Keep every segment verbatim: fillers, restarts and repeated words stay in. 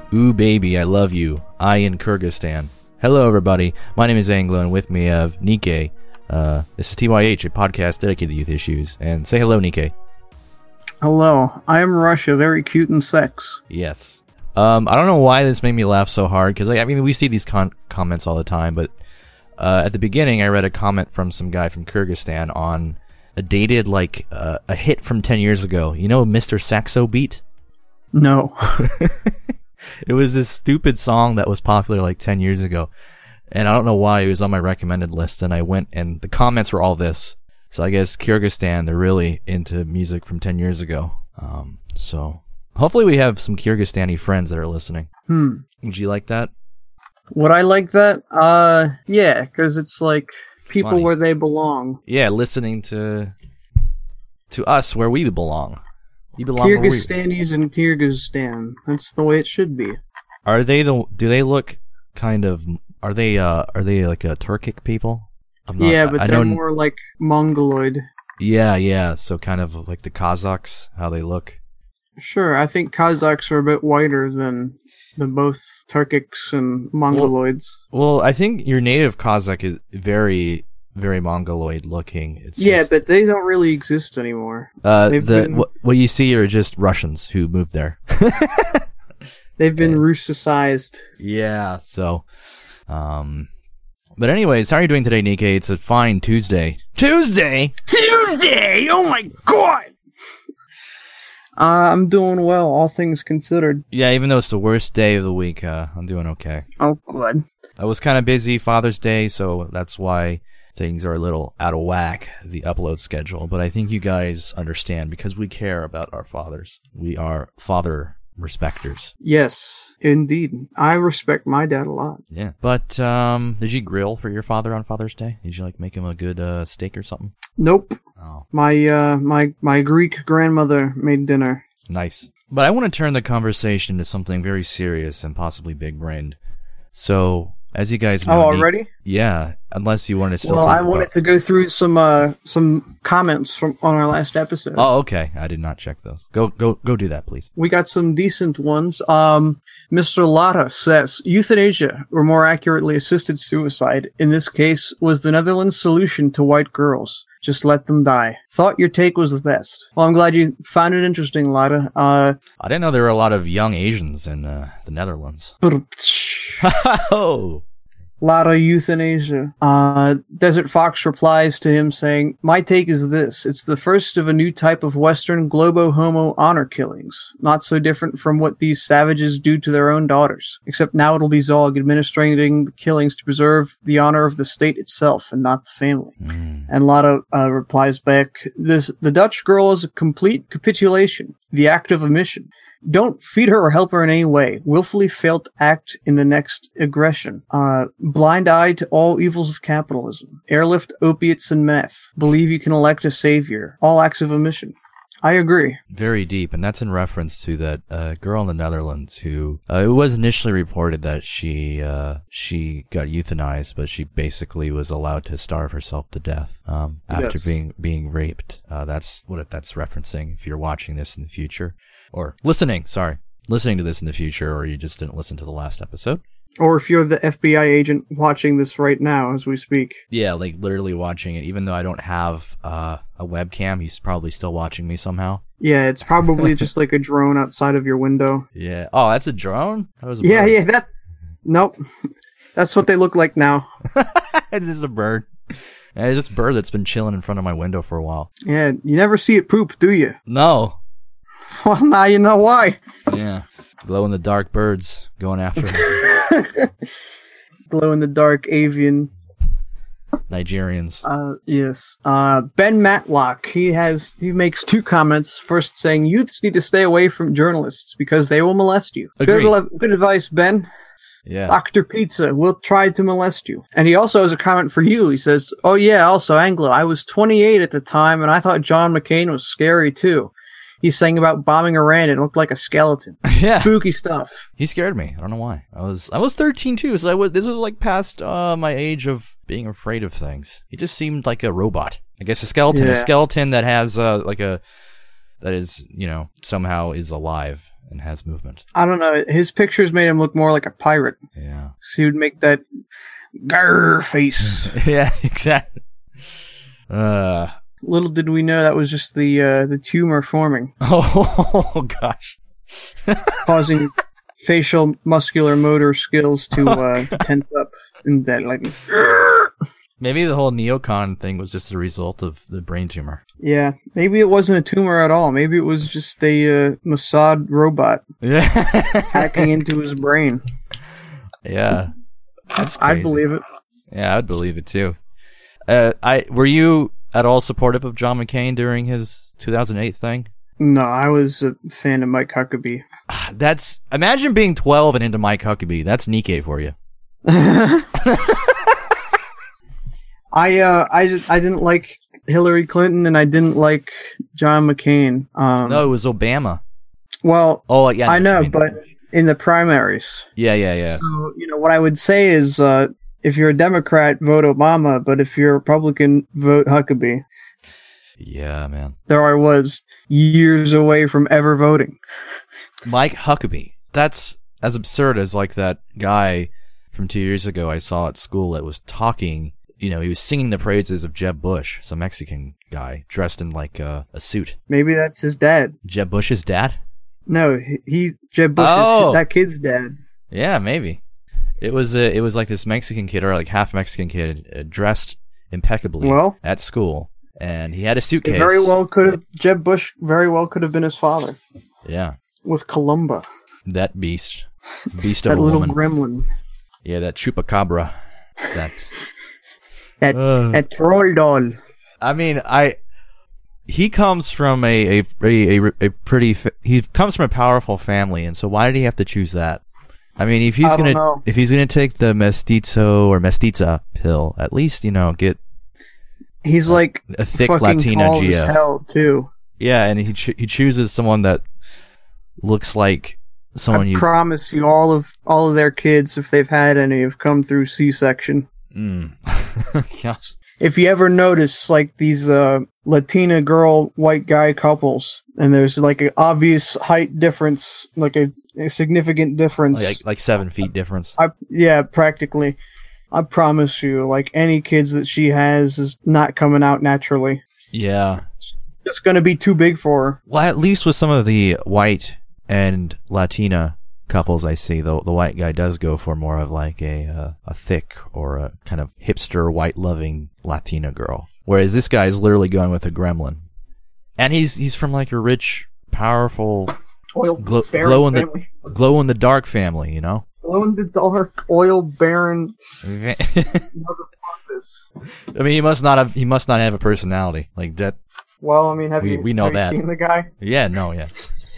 Ooh baby, I love you. I in Kyrgyzstan. Hello everybody, my name is Anglo and with me I have Nikkei. Uh, this is T Y H, a podcast dedicated to youth issues. And say hello, Nikkei. Hello, I am Russia, very cute and sex. Yes. Um, I don't know why this made me laugh so hard, because I mean, we see these con- comments all the time, but uh, at the beginning I read a comment from some guy from Kyrgyzstan on a dated, like, uh, a hit from ten years ago. You know Mister Saxo Beat? No. It was this stupid song that was popular like ten years ago. And I don't know why it was on my recommended list. And I went and the comments were all this. So I guess Kyrgyzstan, they're really into music from ten years ago. Um, so hopefully we have some Kyrgyzstani friends that are listening. Hmm. Would you like that? Would I like that? Uh, yeah, because it's like people Funny. where they belong. Yeah, listening to to us where we belong. We belong where we... Kyrgyzstanis in Kyrgyzstan. That's the way it should be. Are they the? Do they look kind of? Are they? Uh, are they like a Turkic people? I'm not, yeah, but I they're know, more like Mongoloid. Yeah, yeah. So kind of like the Kazakhs, how they look. Sure, I think Kazakhs are a bit whiter than than both Turkics and Mongoloids. Well, well, I think your native Kazakh is very, very Mongoloid looking. It's yeah, just, but they don't really exist anymore. uh, the been, what, what you see are just Russians who moved there. they've been Russicized. Yeah. So, um, but anyways, how are you doing today, Nikkei? It's a fine Tuesday. Tuesday. Tuesday! Oh my god! Uh, I'm doing well, all things considered. Yeah, even though it's the worst day of the week, uh, I'm doing okay. Oh, good. I was kind of busy Father's Day, so that's why things are a little out of whack, the upload schedule. But I think you guys understand because we care about our fathers. We are father respecters. Yes, indeed. I respect my dad a lot. Yeah. But um, did you grill for your father on Father's Day? Did you like make him a good uh, steak or something? Nope. Oh, My uh, my my Greek grandmother made dinner. nice. But I want to turn the conversation into something very serious and possibly big-brained. So, as you guys know, Oh, Nick- already? yeah. Unless you want to still Well, talk I about... wanted to go through some uh some comments from on our last episode. Oh, okay. I did not check those. Go, go, go. Do that, please. We got some decent ones. Um, Mister Lara says, euthanasia, or more accurately, assisted suicide, in this case, was the Netherlands' solution to white girls. Just let them die. Thought your take was the best. Well, I'm glad you found it interesting, Lara. Uh, I didn't know there were a lot of young Asians in uh, the Netherlands. Oh, Lara euthanasia. Uh, Desert Fox replies to him saying, my take is this. It's the first of a new type of Western globo-homo honor killings. Not so different from what these savages do to their own daughters. Except now it'll be Zog administering the killings to preserve the honor of the state itself and not the family. mm. And Lara uh, replies back, this, the Dutch girl is a complete capitulation. The act of omission. Don't feed her or help her in any way. Willfully fail to act in the next aggression. Uh, blind eye to all evils of capitalism. Airlift, opiates, and meth. Believe you can elect a savior. All acts of omission. I agree. Very deep, and that's in reference to that uh, girl in the Netherlands who uh, it was initially reported that she uh, she got euthanized, but she basically was allowed to starve herself to death um, after Yes. being being raped. Uh, that's what that's referencing. If you're watching this in the future, or listening, sorry, listening to this in the future, or you just didn't listen to the last episode. Or if you're the F B I agent watching this right now as we speak. Yeah, like literally watching it. Even though I don't have uh, a webcam, he's probably still watching me somehow. Yeah, it's probably just like a drone outside of your window. Yeah. Oh, that's a drone? That was a Yeah, bird. yeah, that... Nope. That's what they look like now. It's just a bird. Yeah, it's just a bird that's been chilling in front of my window for a while. Yeah, you never see it poop, do you? No. Well, now you know why. Yeah. Glow in the dark birds going after him. Glow in the dark avian. Nigerians. Uh, yes. Uh, Ben Matlock, he has, he makes two comments. First saying, youths need to stay away from journalists because they will molest you. Agreed. Good, good advice, Ben. Yeah. Doctor Pizza will try to molest you. And he also has a comment for you. He says, oh yeah, also Anglo, I was twenty-eight at the time and I thought John McCain was scary too. He's saying about bombing Iran and it looked like a skeleton. Yeah. Spooky stuff. He scared me. I don't know why. I was I was thirteen too, so I was this was like past uh, my age of being afraid of things. He just seemed like a robot. I guess a skeleton, Yeah. a skeleton that has uh, like a that is, you know, somehow is alive and has movement. I don't know. His pictures made him look more like a pirate. Yeah. So he would make that grrr face. Yeah, exactly. Uh. Little did we know that was just the uh, the tumor forming. Oh, gosh. Causing facial muscular motor skills to, uh, to tense up. And that, like, maybe the whole neocon thing was just a result of the brain tumor. Yeah, maybe it wasn't a tumor at all. Maybe it was just a uh, Mossad robot Yeah. hacking into his brain. Yeah. That's crazy. I'd believe it. Yeah, I'd believe it too. Uh, I were you at all supportive of John McCain during his two thousand eight thing? No, I was a fan of Mike Huckabee. That's imagine being twelve and into Mike Huckabee. That's Nikkei for you. I uh I just I didn't like Hillary Clinton and I didn't like John McCain. Um, No, it was Obama. Well, Oh, yeah, I know, what you mean. but in the primaries. yeah, yeah, yeah. So, you know, what I would say is, uh, if you're a Democrat, vote Obama, but if you're a Republican, vote Huckabee. Yeah, man. There I was, years away from ever voting. Mike Huckabee. That's as absurd as like that guy from two years ago I saw at school that was talking. You know, he was singing the praises of Jeb Bush, some Mexican guy dressed in like a, a suit. Maybe that's his dad. Jeb Bush's dad? No, he, he Jeb Bush Oh. is that kid's dad. Yeah, maybe. It was uh, it was like this Mexican kid or like half Mexican kid uh, dressed impeccably Well, at school, and he had a it suitcase. very well could have Jeb Bush very well could have been his father Yeah, with Columba, that beast, beast of that a little woman. gremlin, Yeah, that chupacabra. That. that Uh. that troll doll. I mean, I. He comes from a a a, a, a pretty. Fa- he comes from a powerful family, and so why did he have to choose that? I mean, if he's I don't gonna know. if he's gonna take the mestizo or mestiza pill, at least you know get He's like a thick fucking Latina tall Gia. as hell too. Yeah, and he ch- he chooses someone that looks like someone I you. promise you, all of all of their kids, if they've had any, have come through C-section. Mm. Gosh. If you ever notice, like these uh, Latina girl, white guy couples, and there's like an obvious height difference, like a, a significant difference. Like like seven feet difference. I, yeah, practically. I promise you, like any kids that she has is not coming out naturally. Yeah. It's going to be too big for her. Well, at least with some of the white and Latina couples I see, the the white guy does go for more of like a uh, a thick or a kind of hipster, white loving Latina girl, whereas this guy is literally going with a gremlin, and he's he's from like a rich, powerful, Oil glow, baron glow in the family. glow in the dark family, you know. Glow in the dark, oil baron. I Motherfuckers. mean, he must not have he must not have a personality like that. Well, I mean, have We- you we know have that. you seen the guy? Yeah, no, yeah.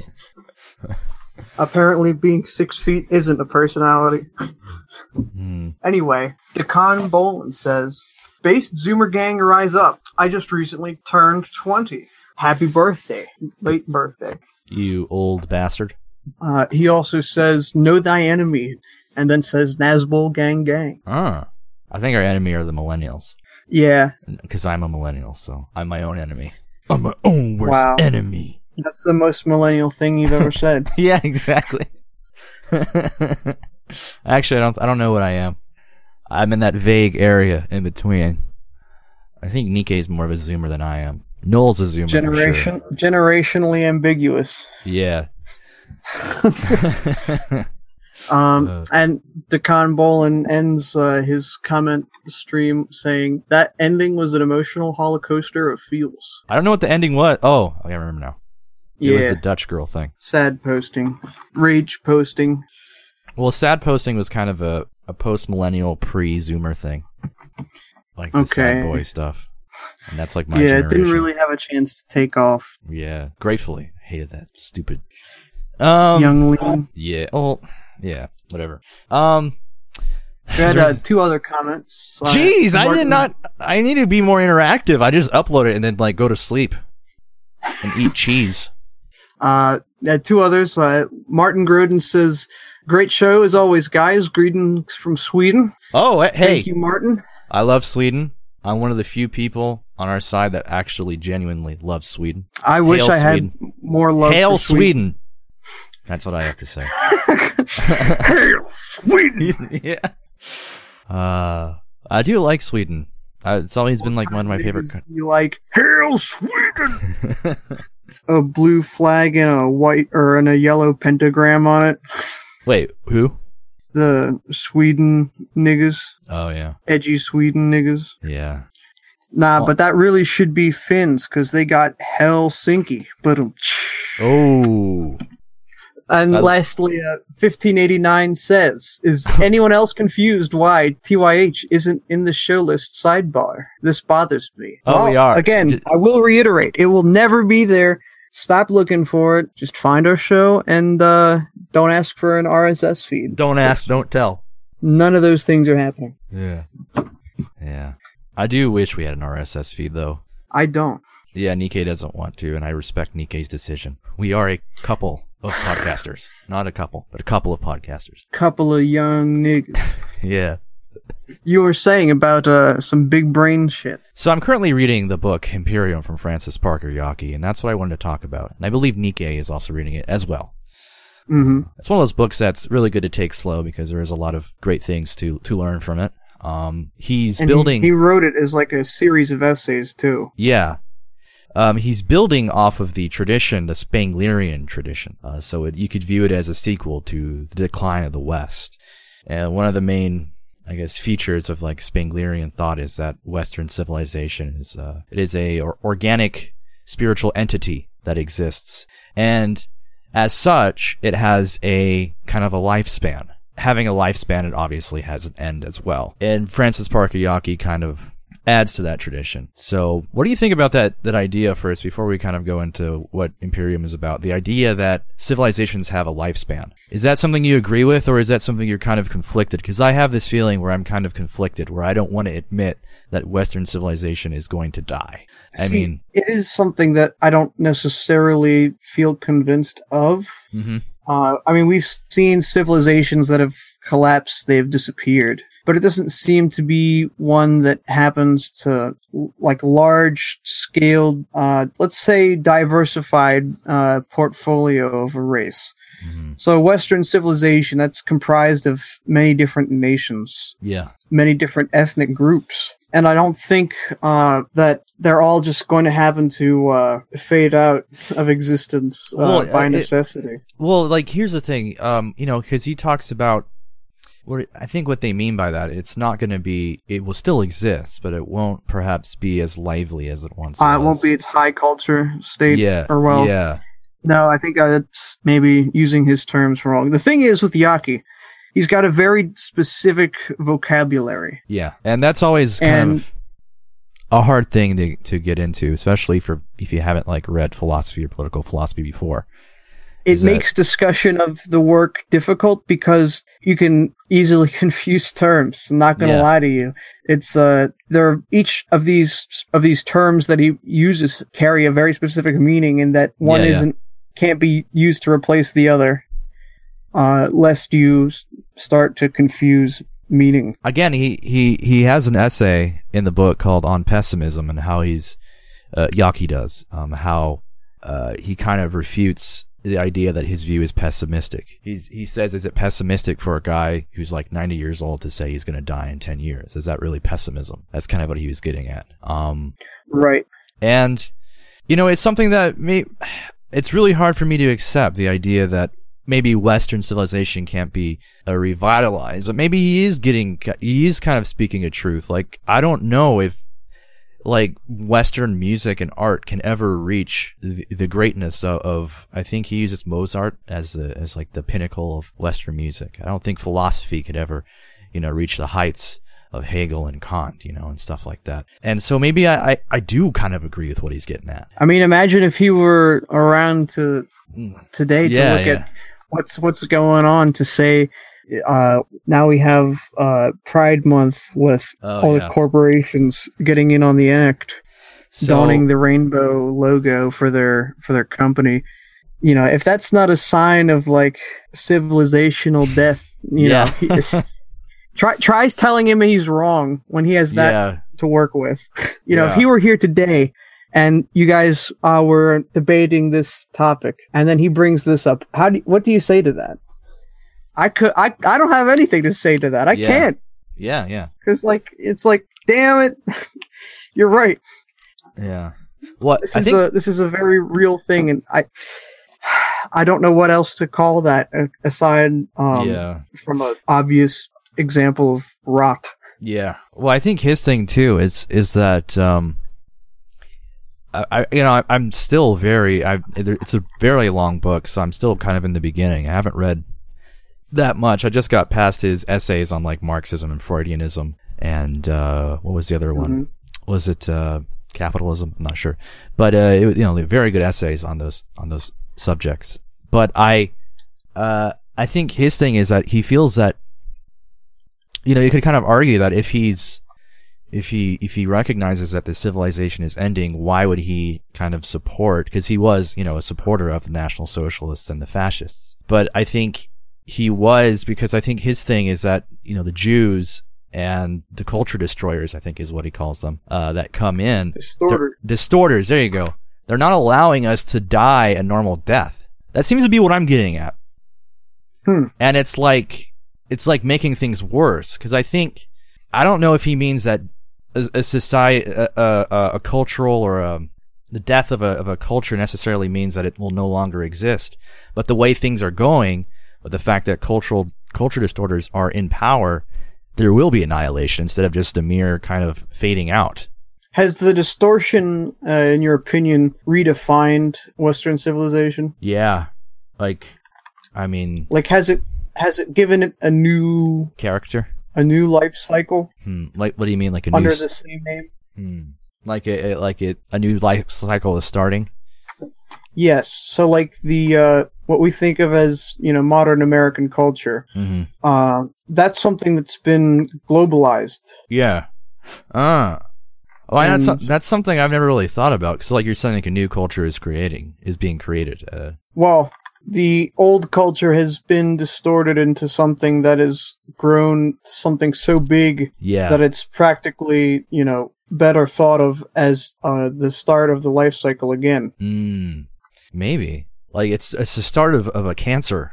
Apparently, being six feet isn't a personality. Hmm. Anyway, Decon Bolin says, "Based Zoomer Gang, rise up! I just recently turned twenty. Happy birthday, late birthday." You old bastard. Uh, he also says, "Know thy enemy," and then says, "Nazbol Gang Gang." Ah, I think our enemy are the millennials. Yeah, Because I'm a millennial, so I'm my own enemy. I'm my own worst Wow. enemy. that's the most millennial thing you've ever said. Yeah, exactly. Actually, I don't. I don't know what I am. I'm in that vague area in between. I think Nikkei is more of a Zoomer than I am. Noel's a Zoomer. for sure. Generation, generationally ambiguous. Yeah. Um, Uh. and Decon Bolin ends uh, his comment stream saying that ending was an emotional holocoaster of feels. I don't know what the ending was. Oh, I remember now. It was Yeah, the Dutch girl thing. sad posting, rage posting. Well, sad posting was kind of a, a post-millennial pre-Zoomer thing. Like the sad Okay. boy stuff. And that's like my yeah, generation. it didn't really have a chance to take off. Yeah, gratefully. Hated that. Stupid. Um, Young Lean. Yeah, oh, yeah, whatever. Um, We had uh, two other comments. Uh, jeez, I Martin- did not, I need to be more interactive. I just upload it and then, like, go to sleep and eat cheese. Uh, uh, two others. Uh, Martin Groden says, "Great show as always, guys. Greetings from Sweden." Oh, hey, Thank you, Martin. I love Sweden. I'm one of the few people on our side that actually genuinely loves Sweden. I wish Hail I had Sweden. more love Hail for Sweden. Sweden! That's what I have to say. Hail Sweden! Yeah. Uh, I do like Sweden. Uh, it's always been like one of my favorite. Co- You like Hail Sweden? A blue flag and a white or and a yellow pentagram on it. Wait, who? The Sweden niggas, Oh yeah, edgy Sweden niggas. yeah. Nah, Well- but that really should be Finns because they got Helsinki. But um, Oh, and I- lastly, uh, fifteen eighty-nine says, "Is anyone else confused why T Y H isn't in the show list sidebar? This bothers me." Oh, we Well, are. Again, Did- I will reiterate: it will never be there. Stop looking for it. Just find our show and uh, don't ask for an R S S feed. don't ask, don't tell. None of those things are happening. Yeah, yeah. I do wish we had an R S S feed though. I don't. Yeah, Nikkei doesn't want to, and I respect Nikkei's decision. We are a couple of podcasters, not a couple, but a couple of podcasters. Couple of young niggas. Yeah. You were saying about uh, some big brain shit. So I'm currently reading the book Imperium from Francis Parker Yockey, and that's what I wanted to talk about. And I believe Nikkei is also reading it as well. Mm-hmm. It's one of those books that's really good to take slow because there is a lot of great things to to learn from it. Um, he's And building. He, he wrote it as like a series of essays too. Yeah. Um, he's building off of the tradition, the Spenglerian tradition. Uh, so it, you could view it as a sequel to the decline of the West. And one of the main, I guess, features of like Spenglerian thought is that Western civilization is, uh, it is a or- organic spiritual entity that exists. And as such, it has a kind of a lifespan. Having a lifespan, it obviously has an end as well. And Francis Parker Yockey kind of adds to that tradition. So what do you think about that that idea first before we kind of go into what Imperium is about? The idea that civilizations have a lifespan. Is that something you agree with, or is that something you're kind of conflicted? Because I have this feeling where I'm kind of conflicted, where I don't want to admit that Western civilization is going to die. I See, mean, it is something that I don't necessarily feel convinced of. mm-hmm. Uh, I mean, we've seen civilizations that have collapsed, they've disappeared. But it doesn't seem to be one that happens to, like, large-scaled, uh, let's say, diversified uh, portfolio of a race. Mm-hmm. So Western civilization, that's comprised of many different nations, Yeah. many different ethnic groups. And I don't think uh, that they're all just going to happen to uh, fade out of existence uh, Well, by uh, it- necessity. Well, like, here's the thing, um, you know, because he talks about, what I think what they mean by that, it's not going to be, it will still exist, but it won't perhaps be as lively as it once Uh, was. it won't be its high culture state. Yeah, Or, well, yeah, no, I think uh, it's maybe using his terms wrong. The thing is with Yockey, he's got a very specific vocabulary. yeah. And that's always kind And- of a hard thing to, to get into, especially for if you haven't, like, read philosophy or political philosophy before. It Is that- makes discussion of the work difficult because you can easily confuse terms. I'm not going to Yeah. lie to you. It's uh, there are each of these of these terms that he uses carry a very specific meaning, in that one Yeah, yeah. isn't can't be used to replace the other, uh, lest you s- start to confuse meaning. Again, he, he, he has an essay in the book called On Pessimism, and how he's, uh, Yockey does, um, how, uh, he kind of refutes the idea that his view is pessimistic. He's, he says, is it pessimistic for a guy who's like ninety years old to say he's going to die in ten years? Is that really pessimism? That's kind of what he was getting at. Um, Right. and, you know, it's something that may, it's really hard for me to accept, the idea that maybe Western civilization can't be uh, revitalized, but maybe he is getting, he is kind of speaking a truth. Like, I don't know if, like, Western music and art can ever reach the, the greatness of, of, I think he uses Mozart as the, as like the pinnacle of Western music. I don't think philosophy could ever, you know, reach the heights of Hegel and Kant, you know, and stuff like that. And so maybe I, I, I do kind of agree with what he's getting at. I mean, imagine if he were around to today to Yeah, look yeah. at what's what's going on, to say, uh, now we have uh, Pride Month with Oh, all yeah. the corporations getting in on the act, So, donning the rainbow logo for their for their company. You know, if that's not a sign of like civilizational death, you Yeah. know, he, try tries telling him he's wrong when he has that yeah, to work with. You know, Yeah. if he were here today and you guys uh, were debating this topic, and then he brings this up. How do you, what do you say to that? I could I I don't have anything to say to that. I Yeah. can't, Yeah, yeah, because like it's like, damn it, you're right. yeah. What This I is think, a this is a very real thing, and I I don't know what else to call that uh, aside um, yeah, from an obvious example of rot. yeah. Well, I think his thing too is is that um, I, I you know I, I'm still very I it's a very long book, so I'm still kind of in the beginning. I haven't read that much. I just got past his essays on like Marxism and Freudianism, and uh, what was the other one? Mm-hmm. Was it uh, capitalism? I'm not sure, but uh, it, was, you know, very good essays on those on those subjects. But I, uh, I think his thing is that he feels that, you know, you could kind of argue that if he's, if he if he recognizes that the civilization is ending, why would he kind of support? Because he was, you know, a supporter of the National Socialists and the Fascists. But I think he was because I think his thing is that, you know, the Jews and the culture destroyers, I think is what he calls them, uh, that come in. Distorter. Distorters, there you go. They're not allowing us to die a normal death. That seems to be what I'm getting at. Hmm. And it's like, it's like making things worse. Cause I think, I don't know if he means that a, a society, a, a, a cultural or a, the death of a, of a culture necessarily means that it will no longer exist. But the way things are going, with the fact that cultural, culture distorters are in power, there will be annihilation instead of just a mere kind of fading out. Has the distortion, uh, in your opinion, redefined Western civilization? Yeah. Like, I mean... Like, has it has it given it a new... Character? A new life cycle? Hmm. Like, what do you mean, like a under new... the same name? Hmm. Like, a, like it, a new life cycle is starting? Yes. So, like, the... Uh, what we think of as, you know, modern American culture, Mm-hmm. uh, that's something that's been globalized. Yeah. Ah. Well, that's, And- that's something I've never really thought about. Because, like, you're saying, like, a new culture is creating, is being created. Uh, Well, the old culture has been distorted into something that has grown to something so big yeah. that it's practically, you know, better thought of as uh, the start of the life cycle again. Mm, maybe. Like, it's it's the start of, of a cancer.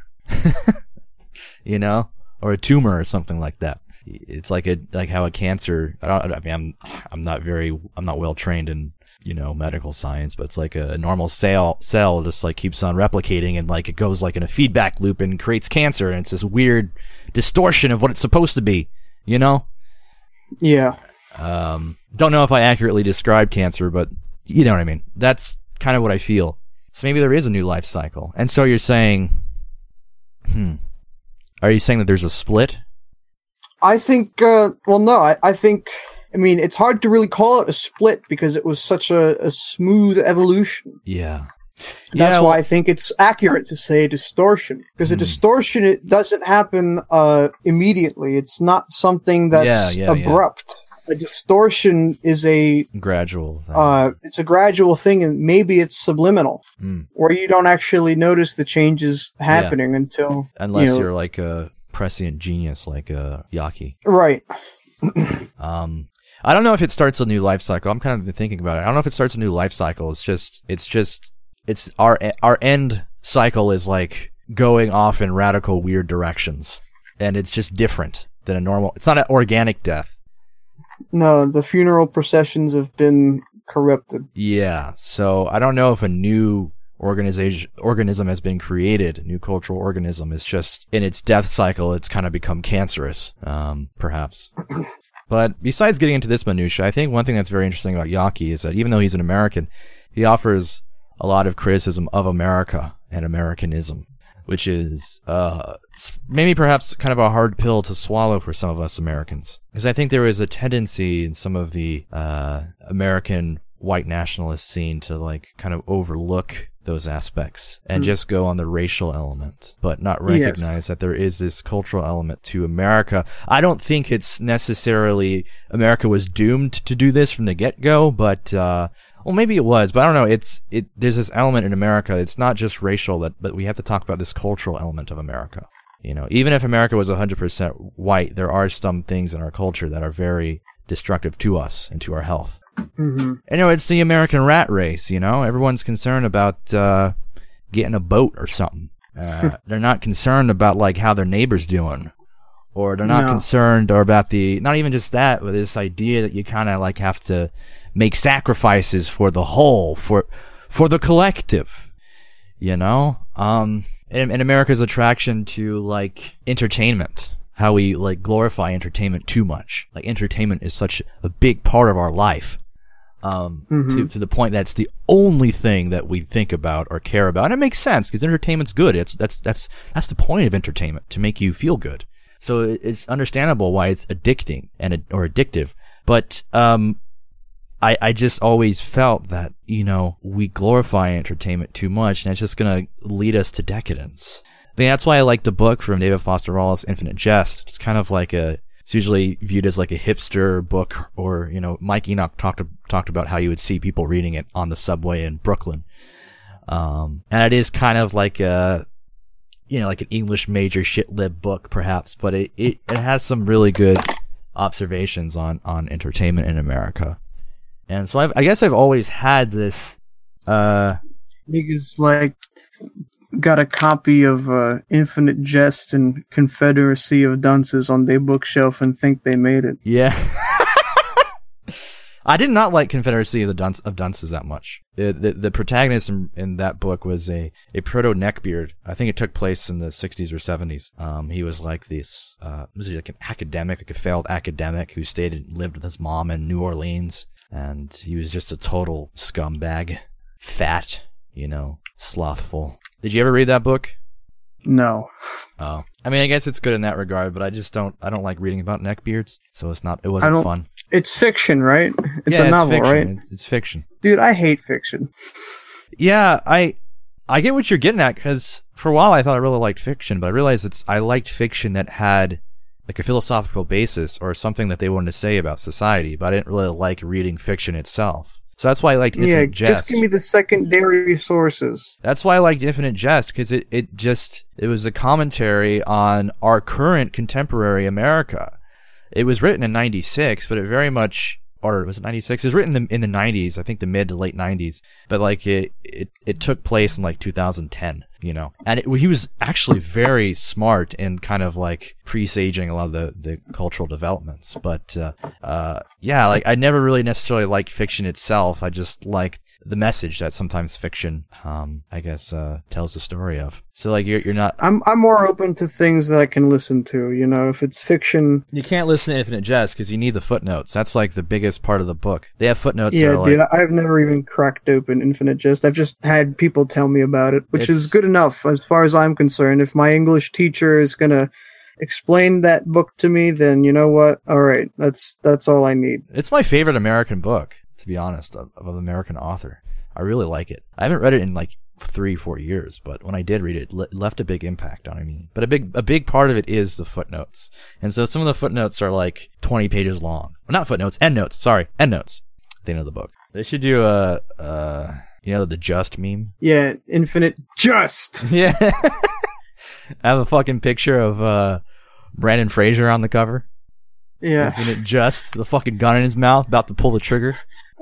You know? Or a tumor or something like that. It's like a like how a cancer. I don't. I mean, I'm I'm not very. I'm not well trained in, you know, medical science, but it's like a normal cell cell just like keeps on replicating and like it goes like in a feedback loop and creates cancer, and it's this weird distortion of what it's supposed to be. You know. Yeah. Um. Don't know if I accurately described cancer, but you know what I mean. That's kind of what I feel. So maybe there is a new life cycle, and so you're saying, hmm. Are you saying that there's a split? I think, uh, well, no, I, I think, I mean, it's hard to really call it a split because it was such a, a smooth evolution. Yeah. That's Yeah, why well- I think it's accurate to say distortion. Because a Hmm. distortion, it doesn't happen uh, immediately. It's not something that's Yeah, yeah, yeah. abrupt. A distortion is a, Gradual thing. uh, it's a gradual thing, and maybe it's subliminal, Hmm. where you don't actually notice the changes happening until, Unless you know, you're like a prescient genius like uh, Yaki. right. Um, I don't know if it starts a new life cycle. I'm kind of thinking about it. I don't know if it starts a new life cycle. It's just, it's just, it's our our end cycle is like going off in radical weird directions, and it's just different than a normal. It's not an organic death. No, the funeral processions have been corrupted. Yeah. So I don't know if a new organization organism has been created. A new cultural organism is just in its death cycle. It's kind of become cancerous, um, perhaps. But besides getting into this minutia, I think one thing that's very interesting about Yaki is that even though he's an American, he offers a lot of criticism of America and Americanism, which is uh, maybe perhaps kind of a hard pill to swallow for some of us Americans. Because I think there is a tendency in some of the uh, American white nationalist scene to like kind of overlook those aspects and Mm. just go on the racial element, but not Yes. recognize that there is this cultural element to America. I don't think it's necessarily America was doomed to do this from the get-go, but uh, well, maybe it was, but I don't know. It's it. There's this element in America. It's not just racial, that, but we have to talk about this cultural element of America. You know, even if America was one hundred percent white, there are some things in our culture that are very destructive to us and to our health. Mm-hmm. And, you know, it's the American rat race, you know? Everyone's concerned about uh, getting a boat or something. Uh, they're not concerned about, like, how their neighbor's doing. Or they're not No. concerned or about the, not even just that, but this idea that you kind of, like, have to make sacrifices for the whole, for for the collective, you know? Um, and, and America's attraction to, like, entertainment. How we, like, glorify entertainment too much. Like, entertainment is such a big part of our life. Um, Mm-hmm. to, to the point that's the only thing that we think about or care about. And it makes sense because entertainment's good. It's, that's, that's, that's the point of entertainment, to make you feel good. So it, it's understandable why it's addicting and, or addictive. But, um, I, I just always felt that, you know, we glorify entertainment too much and it's just gonna lead us to decadence. I mean, that's why I like the book from David Foster Wallace, Infinite Jest. It's kind of like a, it's usually viewed as like a hipster book, or, you know, Mike Enoch talked talked about how you would see people reading it on the subway in Brooklyn. Um, and it is kind of like a, you know, like an English major shit lib book, perhaps, but it, it, it has some really good observations on, on entertainment in America. And so I've, I guess I've always had this, uh, Niggas, like, got a copy of uh, Infinite Jest and Confederacy of Dunces on their bookshelf and think they made it. yeah. I did not like Confederacy of the Dunce, of Dunces that much. The, the, the protagonist in, in that book was a, a proto-neckbeard. I think it took place in the sixties or seventies. Um, he was like this, uh, was he like an academic, like a failed academic who stayed and lived with his mom in New Orleans. And he was just a total scumbag. Fat, you know, slothful. Did you ever read that book? No. Oh, I mean, I guess it's good in that regard, but I just don't, I don't like reading about neckbeards, so it's not, it I wasn't don't- fun. It's fiction, right? It's yeah, a novel, it's fiction. right? It's, it's fiction. Dude, I hate fiction. Yeah, I, I get what you're getting at, because for a while I thought I really liked fiction, but I realized it's, I liked fiction that had like a philosophical basis or something that they wanted to say about society, but I didn't really like reading fiction itself. So that's why I liked Infinite Yeah, Jest. just give me the secondary sources. That's why I liked Infinite Jest, because it, it just, it was a commentary on our current contemporary America. It was written in ninety-six, but it very much, or was it ninety-six? It was written in the, in the nineties, I think the mid to late nineties, but like it, it, it took place in like two thousand ten, you know, and it, he was actually very smart in kind of like presaging a lot of the, the cultural developments. But, uh, uh, yeah, like I never really necessarily liked fiction itself. I just liked the message that sometimes fiction, um, I guess, uh, tells the story of. So like you're, you're not, I'm I'm more open to things that I can listen to, you know, if it's fiction. you can't listen to Infinite Jest because you need the footnotes. That's like the biggest part of the book. They have footnotes Yeah, that are dude, like, I've never even cracked open Infinite Jest. I've just had people tell me about it, which It's- is good enough as far as I'm concerned. If my English teacher is gonna explain that book to me, then you know what? All right, that's that's all I need. it's my favorite American book, to be honest, of, of an American author. I really like it. I haven't read it in like three, four years, but when I did read it, it le- left a big impact on me. But a big, a big part of it is the footnotes. And so some of the footnotes are like twenty pages long. Well, not footnotes, endnotes. Sorry, endnotes. At the end of the book. They should do a, uh, you know, the Just meme. Yeah, Infinite Just. Yeah. I have a fucking picture of, uh, Brandon Fraser on the cover. Yeah. Infinite Just, the fucking gun in his mouth, about to pull the trigger.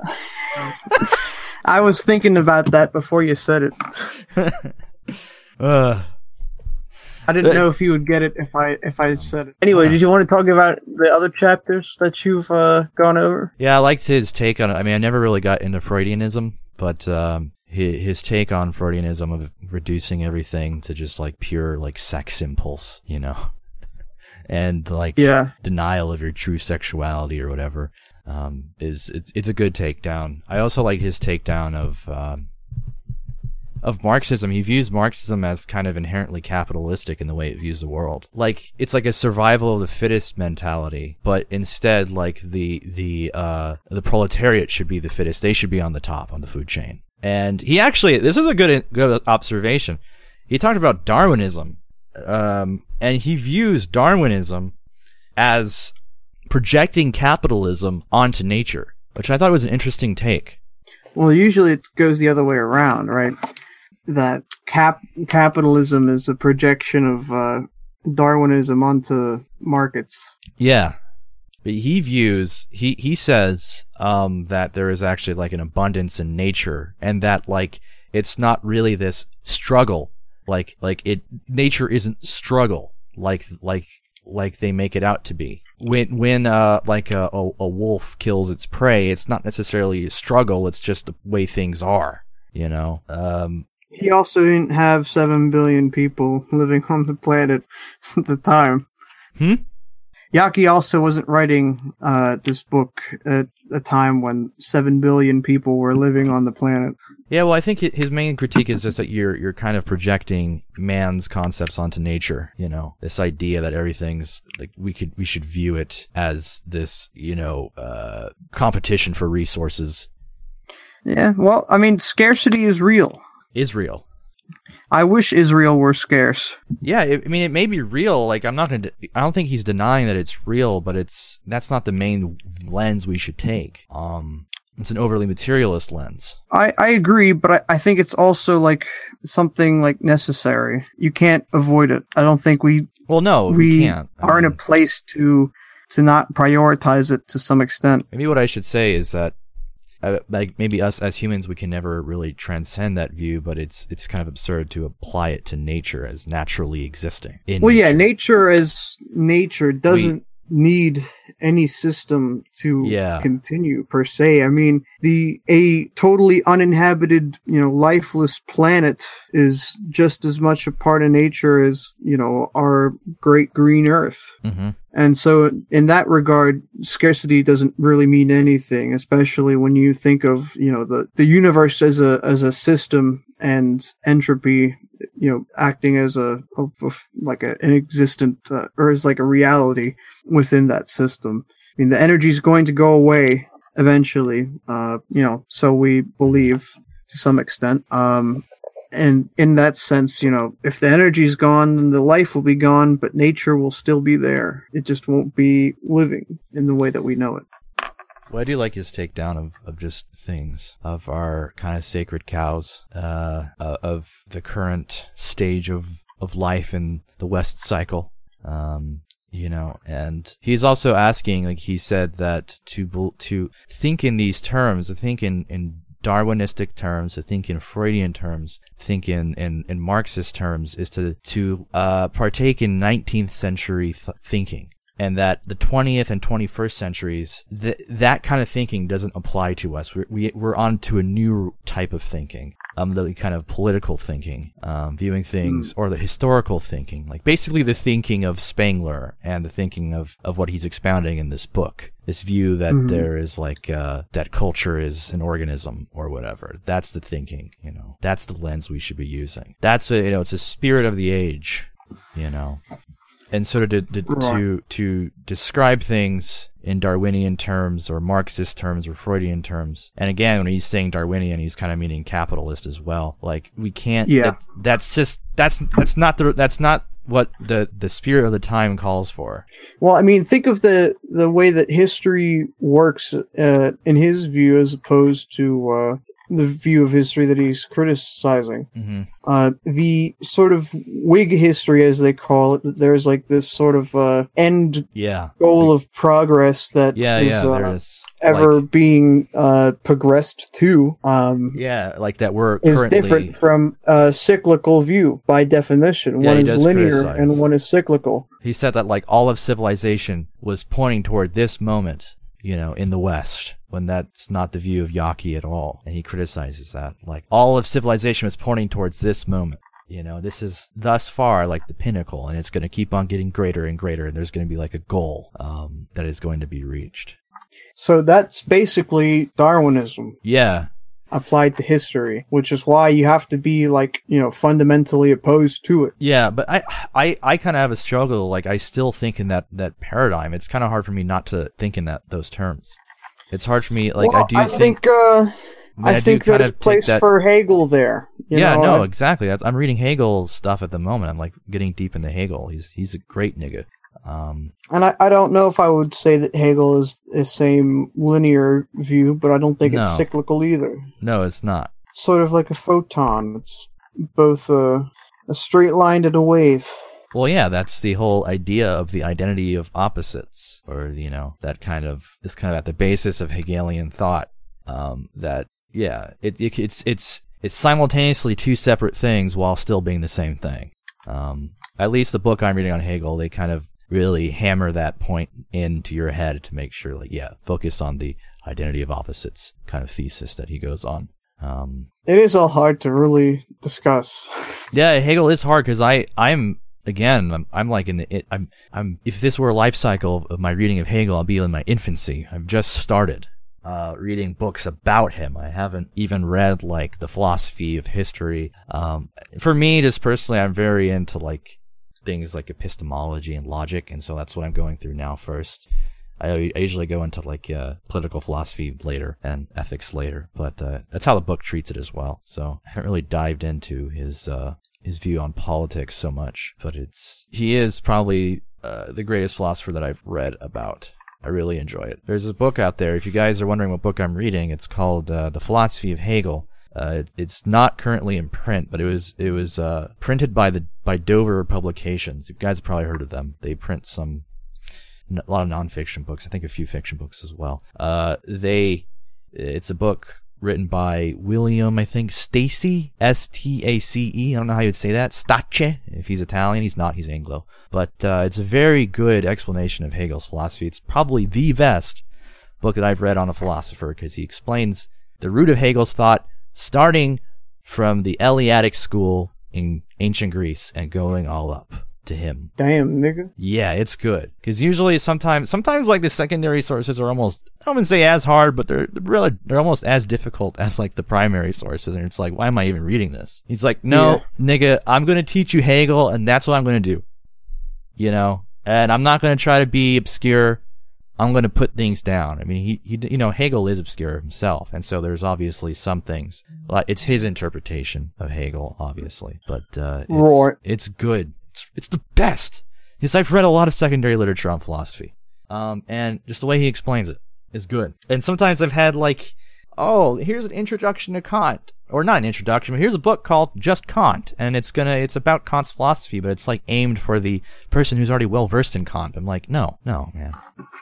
I was thinking about that before you said it. uh, I didn't know if you would get it if I if I said it. Anyway, did you want to talk about the other chapters that you've uh, gone over? Yeah, I liked his take on it. I mean, I never really got into Freudianism, but um, his, his take on Freudianism of reducing everything to just like pure like sex impulse, you know, and like Yeah. denial of your true sexuality or whatever, um, is it's it's a good takedown. I also like his takedown of um, of Marxism. He views Marxism as kind of inherently capitalistic in the way it views the world. Like, it's like a survival of the fittest mentality, but instead, like, the, the, uh, the proletariat should be the fittest. They should be on the top, on the food chain. And he actually, this is a good, good observation. He talked about Darwinism, um, and he views Darwinism as projecting capitalism onto nature, which I thought was an interesting take. Well, usually it goes the other way around, right? That cap capitalism is a projection of uh, Darwinism onto markets. Yeah. But he views, he, he says, um, that there is actually like an abundance in nature, and that like, it's not really this struggle. Like, like it, nature isn't struggle, like, like, like they make it out to be. When, when, uh, like a, a, a wolf kills its prey, it's not necessarily a struggle, it's just the way things are, you know? Um, he also didn't have seven billion people living on the planet at the time. Hmm? Yaki also wasn't writing uh, this book at a time when seven billion people were living on the planet. Yeah, well, I think his main critique is just that you're you're kind of projecting man's concepts onto nature, you know, this idea that everything's like we could we should view it as this, you know, uh, competition for resources. Yeah, well, I mean, scarcity is real. Israel. I wish Israel were scarce. Yeah, it, I mean, it may be real. Like, I'm not gonna. De- I don't think he's denying that it's real, but it's that's not the main lens we should take. Um, it's an overly materialist lens. I, I agree, but I, I think it's also like something like necessary. You can't avoid it. I don't think we. Well, no, we, we can't. I are mean, in a place to to not prioritize it to some extent. Maybe what I should say is that. Uh, like maybe us as humans, we can never really transcend that view, but it's it's kind of absurd to apply it to nature as naturally existing. In well, nature. yeah, nature as nature doesn't we, need any system to yeah. continue per se. I mean, the a totally uninhabited, you know, lifeless planet is just as much a part of nature as, you know, our great green Earth. Mm-hmm. And so in that regard, scarcity doesn't really mean anything, especially when you think of, you know, the, the universe as a, as a system and entropy, you know, acting as a, a, a like a, an existent, uh, or as like a reality within that system. I mean, the energy is going to go away eventually, uh, you know, so we believe to some extent. Um, And in that sense, you know, if the energy's gone, then the life will be gone, but nature will still be there. It just won't be living in the way that we know it. Well, I do like his takedown of, of just things, of our kind of sacred cows, uh, uh, of the current stage of, of life in the West cycle. Um, you know, and he's also asking, like he said, that to to think in these terms, to think in, in Darwinistic terms, to think in Freudian terms, think in, in, in Marxist terms, is to to uh, partake in nineteenth century th- thinking. And that the twentieth and twenty-first centuries, th- that kind of thinking doesn't apply to us. We're, we, we're on to a new type of thinking, um, the kind of political thinking, um, viewing things, mm. or the historical thinking, like basically the thinking of Spengler and the thinking of, of what he's expounding in this book. This view that mm-hmm. there is like, uh, that culture is an organism or whatever. That's the thinking, you know, that's the lens we should be using. That's a, you know, it's a spirit of the age, you know. And sort of to, to, to, to describe things in Darwinian terms or Marxist terms or Freudian terms. And again, when he's saying Darwinian, he's kind of meaning capitalist as well. Like we can't, yeah. that, that's just, that's, that's not the, that's not what the, the spirit of the time calls for. Well, I mean, think of the, the way that history works, uh, in his view, as opposed to, uh, the view of history that he's criticizing. Mm-hmm. Uh, the sort of Whig history, as they call it, that there's like this sort of uh, end yeah. goal of progress that yeah, is, yeah, uh, there is ever like, being uh, progressed to. Um, yeah, like that we're is currently... different from a cyclical view by definition. Yeah, one he is does linear criticize. and one is cyclical. He said that like all of civilization was pointing toward this moment, you know, in the West, when that's not the view of Yaki at all. And he criticizes that. Like, all of civilization was pointing towards this moment. You know, this is thus far like the pinnacle, and it's going to keep on getting greater and greater, and there's going to be like a goal um, that is going to be reached. So that's basically Darwinism. Yeah. Applied to history, which is why you have to be like, you know, fundamentally opposed to it. Yeah, but I I, I kind of have a struggle. Like, I still think in that, that paradigm. It's kind of hard for me not to think in that those terms. It's hard for me. Like, well, I do I think. think uh, I, I think there's there's a place that, for Hegel there. You yeah, know, no, I, exactly. That's, I'm reading Hegel stuff at the moment. I'm like getting deep into Hegel. He's he's a great nigga. Um, and I, I don't know if I would say that Hegel is the same linear view, but I don't think no. it's cyclical either. No, it's not. It's sort of like a photon. It's both a, a straight line and a wave. Well, yeah, that's the whole idea of the identity of opposites, or, you know, that kind of, is kind of at the basis of Hegelian thought. Um, that, yeah, it, it it's, it's, it's simultaneously two separate things while still being the same thing. Um, at least the book I'm reading on Hegel, they kind of really hammer that point into your head to make sure, like, yeah, focus on the identity of opposites kind of thesis that he goes on. Um, it is all hard to really discuss. Yeah, Hegel is hard because I, I'm, again, I'm, I'm like in the, it, I'm, I'm, if this were a life cycle of, of my reading of Hegel, I'll be in my infancy. I've just started, uh, reading books about him. I haven't even read, like, the philosophy of history. Um, for me, just personally, I'm very into, like, things like epistemology and logic, and so that's what I'm going through now first. I, I usually go into, like, uh, political philosophy later and ethics later, but, uh, that's how the book treats it as well. So I haven't really dived into his, uh, his view on politics so much, but it's, he is probably, uh, the greatest philosopher that I've read about. I really enjoy it. There's a book out there, if you guys are wondering what book I'm reading, it's called, uh, The Philosophy of Hegel. Uh, it, it's not currently in print, but it was, it was, uh, printed by the, by Dover Publications. You guys have probably heard of them. They print some, a lot of nonfiction books. I think a few fiction books as well. Uh, they, it's a book written by William, I think, Stacy, S T A C E. I don't know how you'd say that. Stace, if he's Italian. He's not, he's Anglo. But, uh, it's a very good explanation of Hegel's philosophy. It's probably the best book that I've read on a philosopher, because he explains the root of Hegel's thought, starting from the Eleatic school in ancient Greece and going all up to him. Damn, nigga. Yeah, it's good. Because usually sometimes, sometimes like the secondary sources are almost, I wouldn't say as hard, but they're really, they're almost as difficult as like the primary sources. And it's like, why am I even reading this? He's like, no, yeah. nigga, I'm going to teach you Hegel, and that's what I'm going to do. You know? And I'm not going to try to be obscure. I'm going to put things down. I mean, he, he, you know, Hegel is obscure himself, and so there's obviously some things. Like, it's his interpretation of Hegel, obviously, but uh, it's, right. it's good. It's, it's the best. Because I've read a lot of secondary literature on philosophy, um, and just the way he explains it is good. And sometimes I've had like, oh, here's an introduction to Kant, or not an introduction, but here's a book called Just Kant, and it's gonna, it's about Kant's philosophy, but it's like aimed for the person who's already well versed in Kant. I'm like, no, no, man.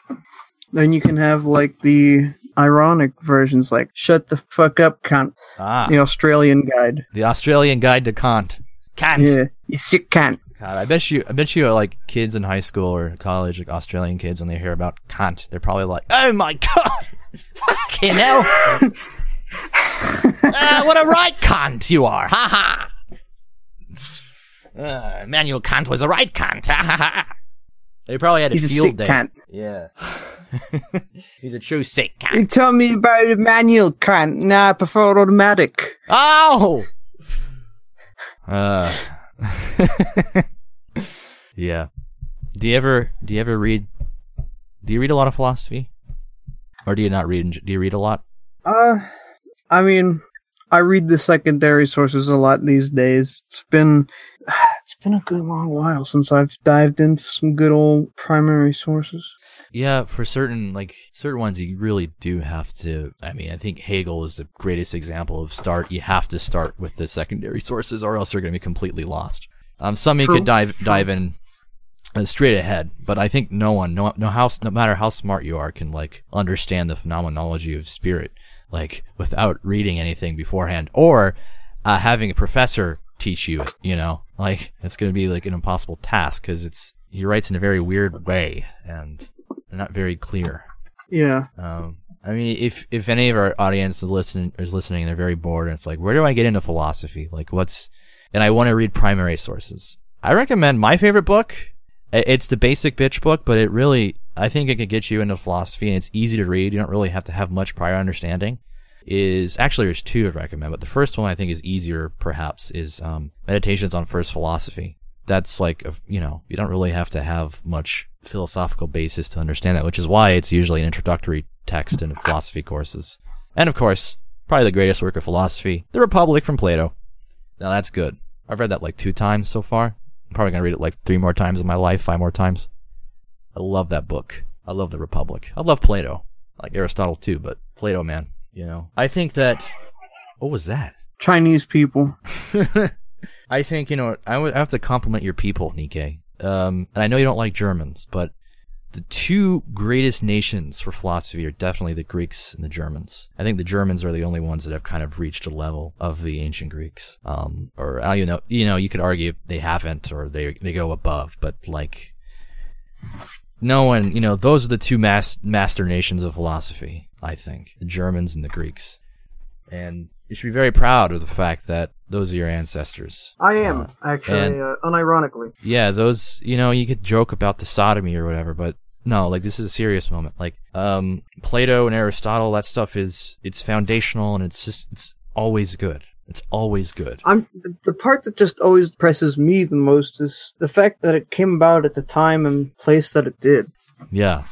Then you can have like the ironic versions, like "Shut the fuck up, Kant." Ah, the Australian guide. The Australian guide to Kant. Kant. Yeah, you sick Kant. God, I bet you, I bet you, like kids in high school or college, like Australian kids, when they hear about Kant, they're probably like, "Oh my god, fucking hell! uh, what a right Kant you are, ha ha! Uh, Immanuel Kant was a right Kant, ha ha ha!" They probably had a He's field a sick day. Kant. Yeah. He's a true sick Kant. You tell me about Immanuel Kant. Nah, I prefer automatic. Oh! Uh. Yeah. Do you ever, do you ever read, do you read a lot of philosophy? Or do you not read, do you read a lot? Uh, I mean, I read the secondary sources a lot these days. It's been, it's been a good long while since I've dived into some good old primary sources. Yeah, for certain, like, certain ones you really do have to, I mean, I think Hegel is the greatest example of start, you have to start with the secondary sources or else you're going to be completely lost. Um, some you True. could dive, dive in uh, straight ahead, but I think no one, no, no, how, no matter how smart you are, can, like, understand the phenomenology of spirit, like, without reading anything beforehand, or, uh, having a professor teach you it, you know, like, it's going to be, like, an impossible task, because it's, he writes in a very weird way, and not very clear. Yeah. Um, I mean, if, if any of our audience is listening, is listening, they're very bored, and it's like, where do I get into philosophy? Like, what's, and I want to read primary sources. I recommend my favorite book. It's the basic bitch book, but it really, I think it could get you into philosophy, and it's easy to read. You don't really have to have much prior understanding. Is, actually there's two I'd recommend, but the first one I think is easier, perhaps, is, um, Meditations on First Philosophy. That's like, a, you know, you don't really have to have much philosophical basis to understand that, which is why it's usually an introductory text in philosophy courses. And of course, probably the greatest work of philosophy, The Republic from Plato. Now that's good. I've read that like two times so far. I'm probably gonna read it like three more times in my life, five more times. I love that book. I love The Republic. I love Plato. I like Aristotle too, but Plato, man, you know. I think that, what was that? Chinese people. I think, you know, I would have to compliment your people, Nikkei. um, and I know you don't like Germans, but the two greatest nations for philosophy are definitely the Greeks and the Germans. I think the Germans are the only ones that have kind of reached a level of the ancient Greeks. Um, or, uh, you know, you know, you could argue they haven't or they, they go above, but like, no one, you know, those are the two mas- master nations of philosophy, I think. The Germans and the Greeks. And you should be very proud of the fact that those are your ancestors. I am, uh, actually, and, uh, unironically. Yeah, those, you know, you could joke about the sodomy or whatever, but no, like, this is a serious moment. Like, um, Plato and Aristotle, that stuff is, it's foundational and it's just, it's always good. It's always good. I'm the part that just always impresses me the most is the fact that it came about at the time and place that it did. Yeah.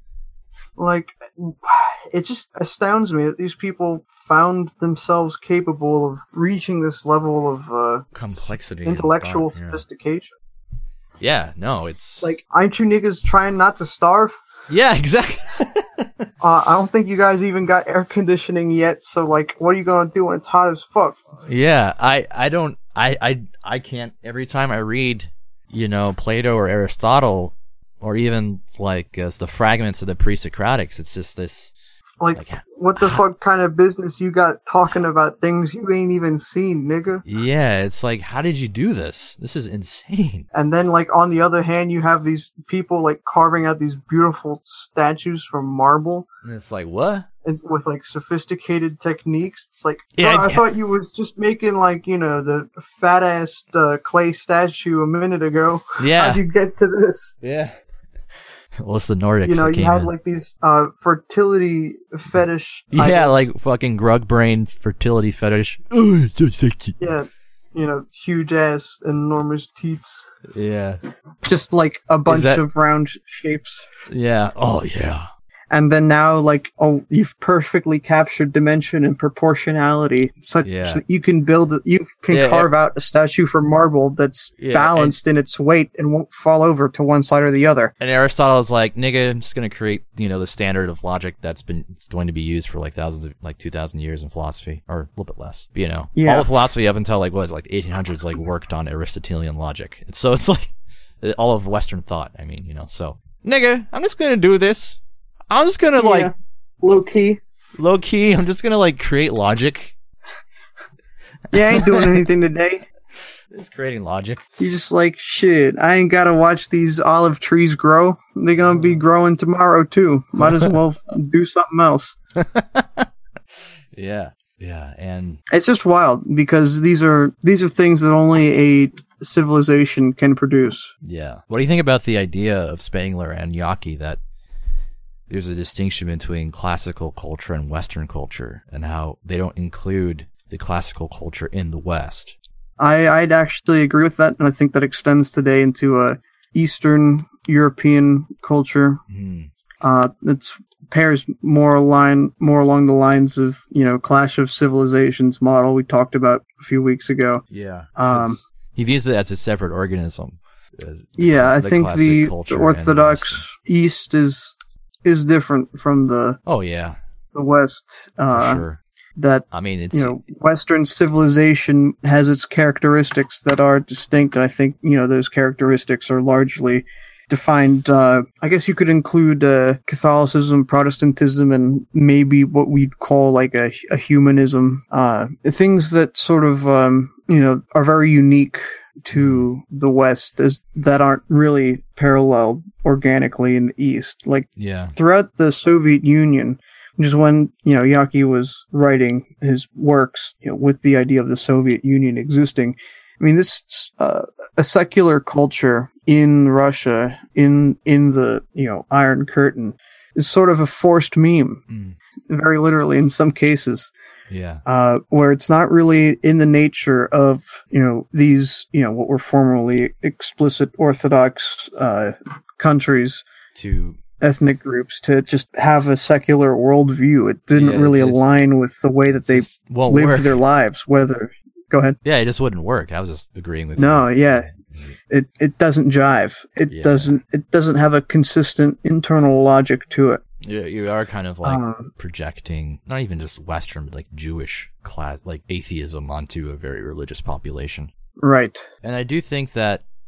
Like, it just astounds me that these people found themselves capable of reaching this level of uh, complexity, intellectual thought, yeah. sophistication. Yeah, no, it's like, aren't you niggas trying not to starve? Yeah, exactly. uh, I don't think you guys even got air conditioning yet. So, like, what are you gonna do when it's hot as fuck? Yeah, I, I don't, I, I, I can't. Every time I read, you know, Plato or Aristotle, or even like uh, the fragments of the pre-Socratics, it's just this. Like, like what the fuck kind of business you got talking about things you ain't even seen, nigga? Yeah, it's like, how did you do this? This is insane. And then, like, on the other hand, you have these people, like, carving out these beautiful statues from marble. And it's like, what? And with, like, sophisticated techniques. It's like, yeah, oh, I yeah. thought you was just making, like, you know, the fat-ass uh, clay statue a minute ago. Yeah. How'd you get to this? Yeah. Well, it's the Nordics. You know, that you came had in. like these uh, fertility fetish. Yeah, items. like fucking grug brain fertility fetish. Oh, it's so sexy. Yeah, you know, huge ass, enormous teats. Yeah. Just like a bunch that... of round shapes. Yeah. Oh, yeah. And then now, like, oh, you've perfectly captured dimension and proportionality, such yeah. that you can build, you can yeah, carve yeah. out a statue from marble that's yeah, balanced and, in its weight and won't fall over to one side or the other. And Aristotle's like, nigga, I'm just gonna create, you know, the standard of logic that's been, it's going to be used for like thousands of, like two thousand years in philosophy, or a little bit less. But, you know, yeah. all of philosophy up until like what is like eighteen hundreds, like worked on Aristotelian logic. And so it's like all of Western thought. I mean, you know, so nigga, I'm just gonna do this. I'm just gonna, yeah. like... Low key. Low key, I'm just gonna, like, create logic. Yeah, I ain't doing anything today. Just creating logic. He's just like, shit, I ain't gotta watch these olive trees grow. They're gonna be growing tomorrow, too. Might as well do something else. Yeah. Yeah, and... It's just wild, because these are these are things that only a civilization can produce. Yeah. What do you think about the idea of Spengler and Yockey that there's a distinction between classical culture and Western culture, and how they don't include the classical culture in the West? I, I'd actually agree with that, and I think that extends today into a Eastern European culture. Mm. Uh, it's pairs more line more along the lines of, you know, Clash of Civilizations model we talked about a few weeks ago. Yeah. Um, he views it as a separate organism. Uh, yeah, I the think the, the Orthodox the East is is different from the oh yeah the West. Uh, For sure. That I mean, it's you know, Western civilization has its characteristics that are distinct, and I think, you know, those characteristics are largely defined. Uh, I guess you could include uh, Catholicism, Protestantism, and maybe what we'd call like a, a humanism. Uh, things that sort of um, you know, are very unique to the West, as that aren't really paralleled organically in the East. Like, yeah. throughout the Soviet Union, which is when, you know, Yockey was writing his works, you know, with the idea of the Soviet Union existing. I mean, this uh, a secular culture in Russia, in in the, you know, Iron Curtain, is sort of a forced meme, mm. very literally in some cases. Yeah. Uh, where it's not really in the nature of, you know, these, you know, what were formerly explicit Orthodox uh, countries, to ethnic groups, to just have a secular worldview. It didn't yeah, really just, align with the way that they lived work. their lives. Whether, go ahead. Yeah, it just wouldn't work. I was just agreeing with no, you. yeah. It it doesn't jive. It yeah. doesn't it doesn't have a consistent internal logic to it. You, you are kind of like um, projecting, not even just Western, but like Jewish class, like atheism onto a very religious population. Right. And I do think that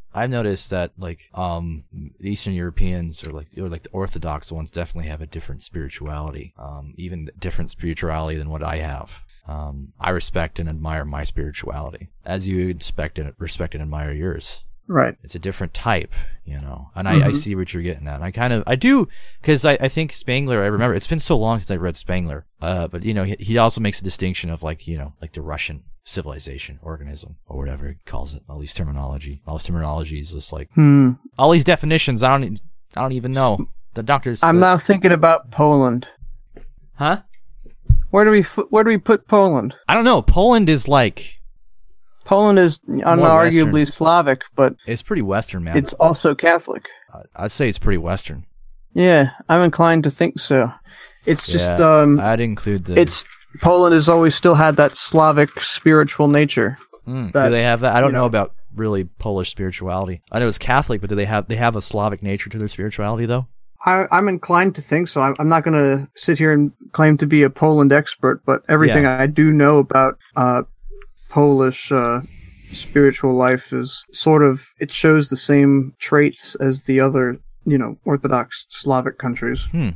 I've noticed that like um Eastern Europeans or like or like the Orthodox ones definitely have a different spirituality, um even different spirituality than what I have. Um, I respect and admire my spirituality as you respect and respect and admire yours. Right. It's a different type, you know, and mm-hmm. I, I see what you're getting at. And I kind of, I do, because I, I think Spengler, I remember, it's been so long since I read Spengler, uh, but, you know, he, he also makes a distinction of, like, you know, like the Russian civilization, organism, or whatever he calls it, all these terminology. All this terminology is just like, hmm. all these definitions, I don't, I don't even know. The doctors. I'm uh, now thinking about Poland. Huh? Where do we, where do we put Poland? I don't know. Poland is like, Poland is unarguably Slavic, but it's pretty Western, man. It's also Catholic. I'd say it's pretty Western. Yeah, I'm inclined to think so. It's Yeah, just um, I'd include the. It's Poland has always still had that Slavic spiritual nature. Mm, that, do they have that? I don't you know, know about really Polish spirituality. I know it's Catholic, but do they have they have a Slavic nature to their spirituality though? I, I'm inclined to think so. I'm, I'm not going to sit here and claim to be a Poland expert, but everything Yeah. I do know about uh, Polish uh, spiritual life is sort of, it shows the same traits as the other, you know, Orthodox Slavic countries. Hmm.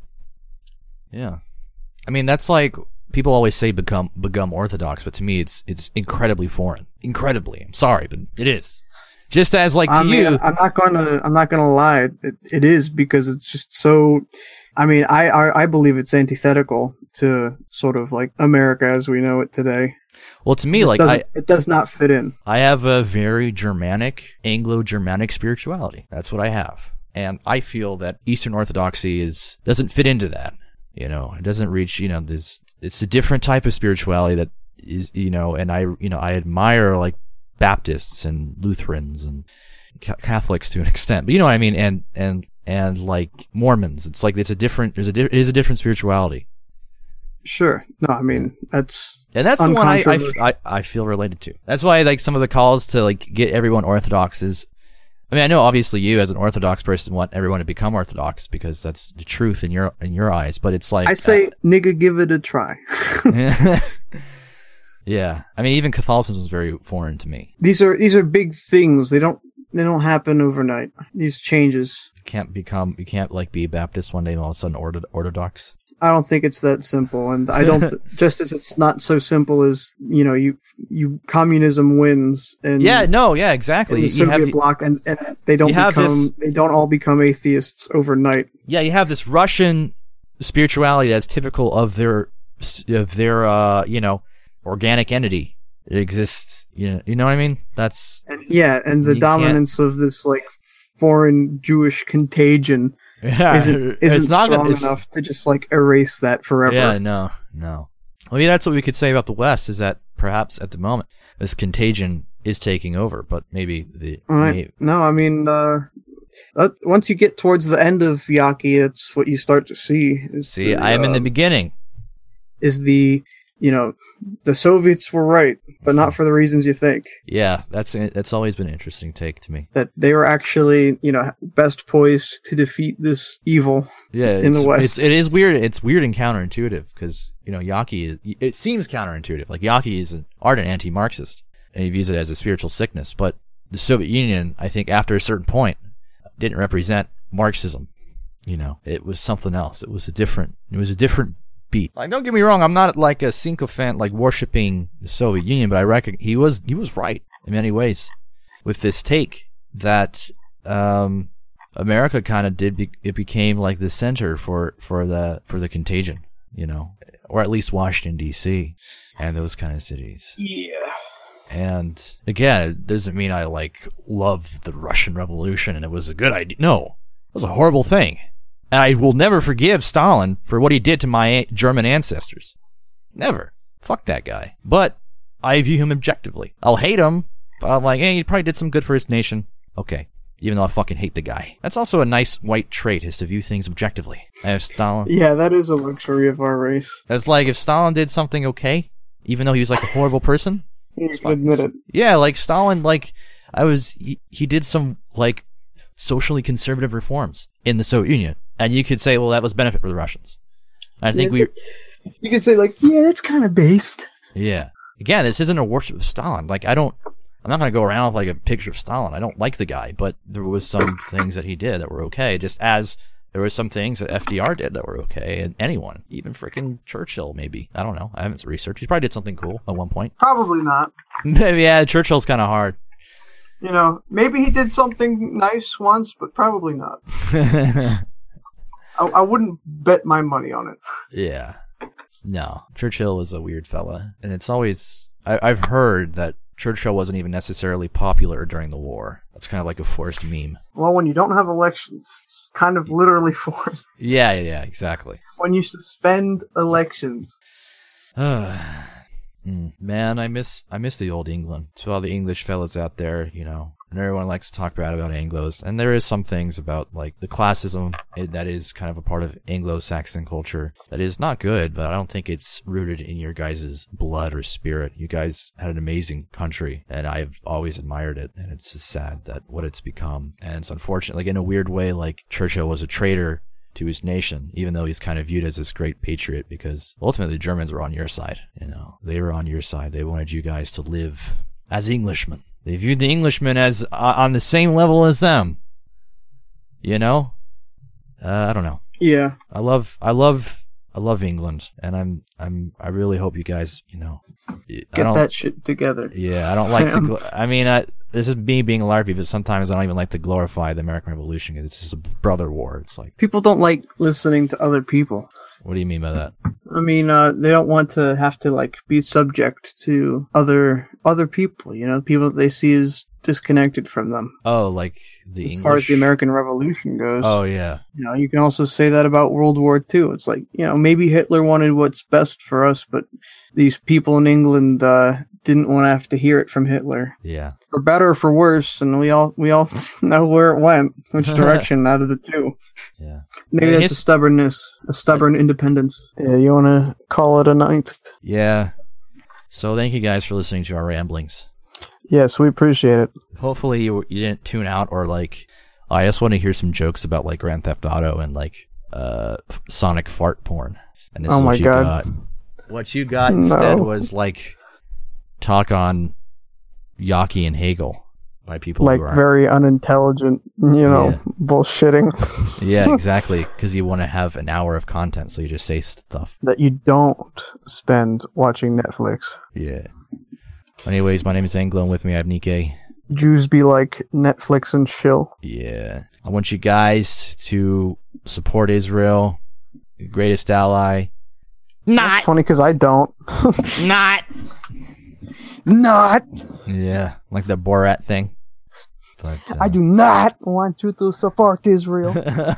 Yeah. I mean, that's like, people always say become become Orthodox, but to me it's it's incredibly foreign. Incredibly. I'm sorry, but it is. Just as like to I mean, you. I'm not gonna. I'm not gonna lie. It, it is because it's just so. I mean, I, I I believe it's antithetical to sort of like America as we know it today. Well, to me, It like doesn't- I, it does not fit in. I have a very Germanic, Anglo-Germanic spirituality. That's what I have, and I feel that Eastern Orthodoxy is doesn't fit into that. You know, it doesn't reach. You know, this. It's a different type of spirituality that is. You know, and I. You know, I admire like Baptists and Lutherans and Ca- Catholics to an extent, but you know what I mean, and and and like Mormons. It's like it's a different. There's a. Di- it is a different spirituality. Sure. No, I mean that's And that's the one I, I, uncontroversial. I, I feel related to. That's why like some of the calls to like get everyone Orthodox is, I mean, I know obviously you as an Orthodox person want everyone to become Orthodox because that's the truth in your in your eyes. But it's like I say, uh, nigga, give it a try. yeah. I mean, even Catholicism is very foreign to me. These are these are big things. They don't they don't happen overnight. These changes. You can't become you can't like be a Baptist one day and all of a sudden ortho- Orthodox. I don't think it's that simple, and I don't. Just as it's not so simple as you know, you you communism wins, and Yeah. No. Yeah. Exactly. in the You Soviet have bloc, and, and they don't you have become this- they don't all become atheists overnight. yeah. You have this Russian spirituality that's typical of their of their uh you know organic entity. It exists. You know, you know what I mean? That's And yeah, and the You can't- dominance of this like foreign Jewish contagion yeah, isn't it's isn't not strong gonna, it's, enough to just like erase that forever. Yeah, no, no. I mean, that's what we could say about the West is that perhaps at the moment this contagion is taking over, but maybe the All right. may- No, I mean, uh, uh, once you get towards the end of Yaki, that's what you start to see. Is see, the, I am in the um, beginning. Is the you know the Soviets were right, but not for the reasons you think. Yeah, that's that's always been an interesting take to me. That they were actually you know best poised to defeat this evil. Yeah, in the it's- West. it's, it is weird. It's weird and counterintuitive because you know Yaki is. It seems counterintuitive. Like Yaki is an ardent anti-Marxist and he views it as a spiritual sickness. But the Soviet Union, I think, after a certain point, didn't represent Marxism. You know, it was something else. It was a different. It was a different beat. Like, don't get me wrong. I'm not like a sycophant, like worshiping the Soviet Union, but I reckon he was he was right in many ways with this take that um, America kind of did. Be, it became like the center for for the for the contagion, you know, or at least Washington D C and those kind of cities. Yeah. And again, it doesn't mean I like love the Russian Revolution and it was a good idea. No, it was a horrible thing. And I will never forgive Stalin for what he did to my German ancestors. Never. Fuck that guy. But I view him objectively. I'll hate him, but I'm like, hey, he probably did some good for his nation. Okay. Even though I fucking hate the guy. That's also a nice white trait, is to view things objectively. I have Stalin. Yeah, that is a luxury of our race. That's like if Stalin did something okay, even though he was like a horrible person. You It's can fine. admit it. Yeah, like Stalin, like I was, he, he did some like socially conservative reforms in the Soviet Union, and you could say, well, that was benefit for the Russians. I think we, You can say like, yeah, that's kind of based. yeah. Again, this isn't a worship of Stalin. Like I don't, I'm not going to go around with like a picture of Stalin. I don't like the guy, but there was some things that he did that were okay. Just as there were some things that F D R did that were okay. And anyone, even freaking Churchill, maybe. I don't know. I haven't researched. He probably did something cool at one point. Probably not. Yeah, Churchill's kind of hard. You know, maybe he did something nice once, but probably not. I, I wouldn't bet my money on it. Yeah. No. Churchill is a weird fella. And it's always... I, I've heard that Churchill wasn't even necessarily popular during the war. That's kind of like a forced meme. Well, when you don't have elections, it's kind of literally forced. Yeah, yeah, yeah, exactly. When you suspend elections. Mm, man, I miss I miss the old England. To all the English fellas out there, you know, and everyone likes to talk bad about Anglos, and there is some things about like the classism that is kind of a part of Anglo-Saxon culture that is not good, but I don't think it's rooted in your guys' blood or spirit. You guys had an amazing country, and I've always admired it, and it's just sad that what it's become. And it's unfortunate, like in a weird way, like Churchill was a traitor to his nation, even though he's kind of viewed as this great patriot, because ultimately the Germans were on your side. You know, they were on your side. They wanted you guys to live as Englishmen. They viewed the Englishmen as uh, on the same level as them. You know, uh, I don't know. Yeah, I love, I love, I love England, and I'm, I'm, I really hope you guys, you know, get that shit together. Yeah, I don't like to. Gl- I mean, I, this is me being a larpy, but sometimes I don't even like to glorify the American Revolution. It's just a brother war. It's like people don't like listening to other people. What do you mean by that? I mean, uh, they don't want to have to like be subject to other other people. You know, people that they see as disconnected from them. Oh, like the as English? far as the American Revolution goes. Oh yeah. You know, you can also say that about World War Two. It's like, you know, maybe Hitler wanted what's best for us, but these people in England uh, didn't want to have to hear it from Hitler. Yeah. For better or for worse, and we all we all know where it went, which direction out of the two. Yeah. Maybe Yeah, that's his- a stubbornness, a stubborn independence. Yeah, you want to call it a night? Yeah. So thank you guys for listening to our ramblings. Yes, we appreciate it. Hopefully you, you didn't tune out or like, I just want to hear some jokes about like Grand Theft Auto and like uh f- Sonic fart porn. And this Oh is my what you God. got. What you got instead No. was like talk on Yaki and Hegel by people Like who are very unintelligent, you know, Yeah. bullshitting yeah, exactly, because you want to have an hour of content, so you just say stuff. that you don't spend watching Netflix. Yeah. Anyways, my name is Anglo, and with me I have Nikkei. Jews be like Netflix and chill. Yeah. I want you guys to support Israel, the greatest ally. That's funny because I don't. Not. Not. Yeah, like the Borat thing. But uh, I do not want you to support Israel.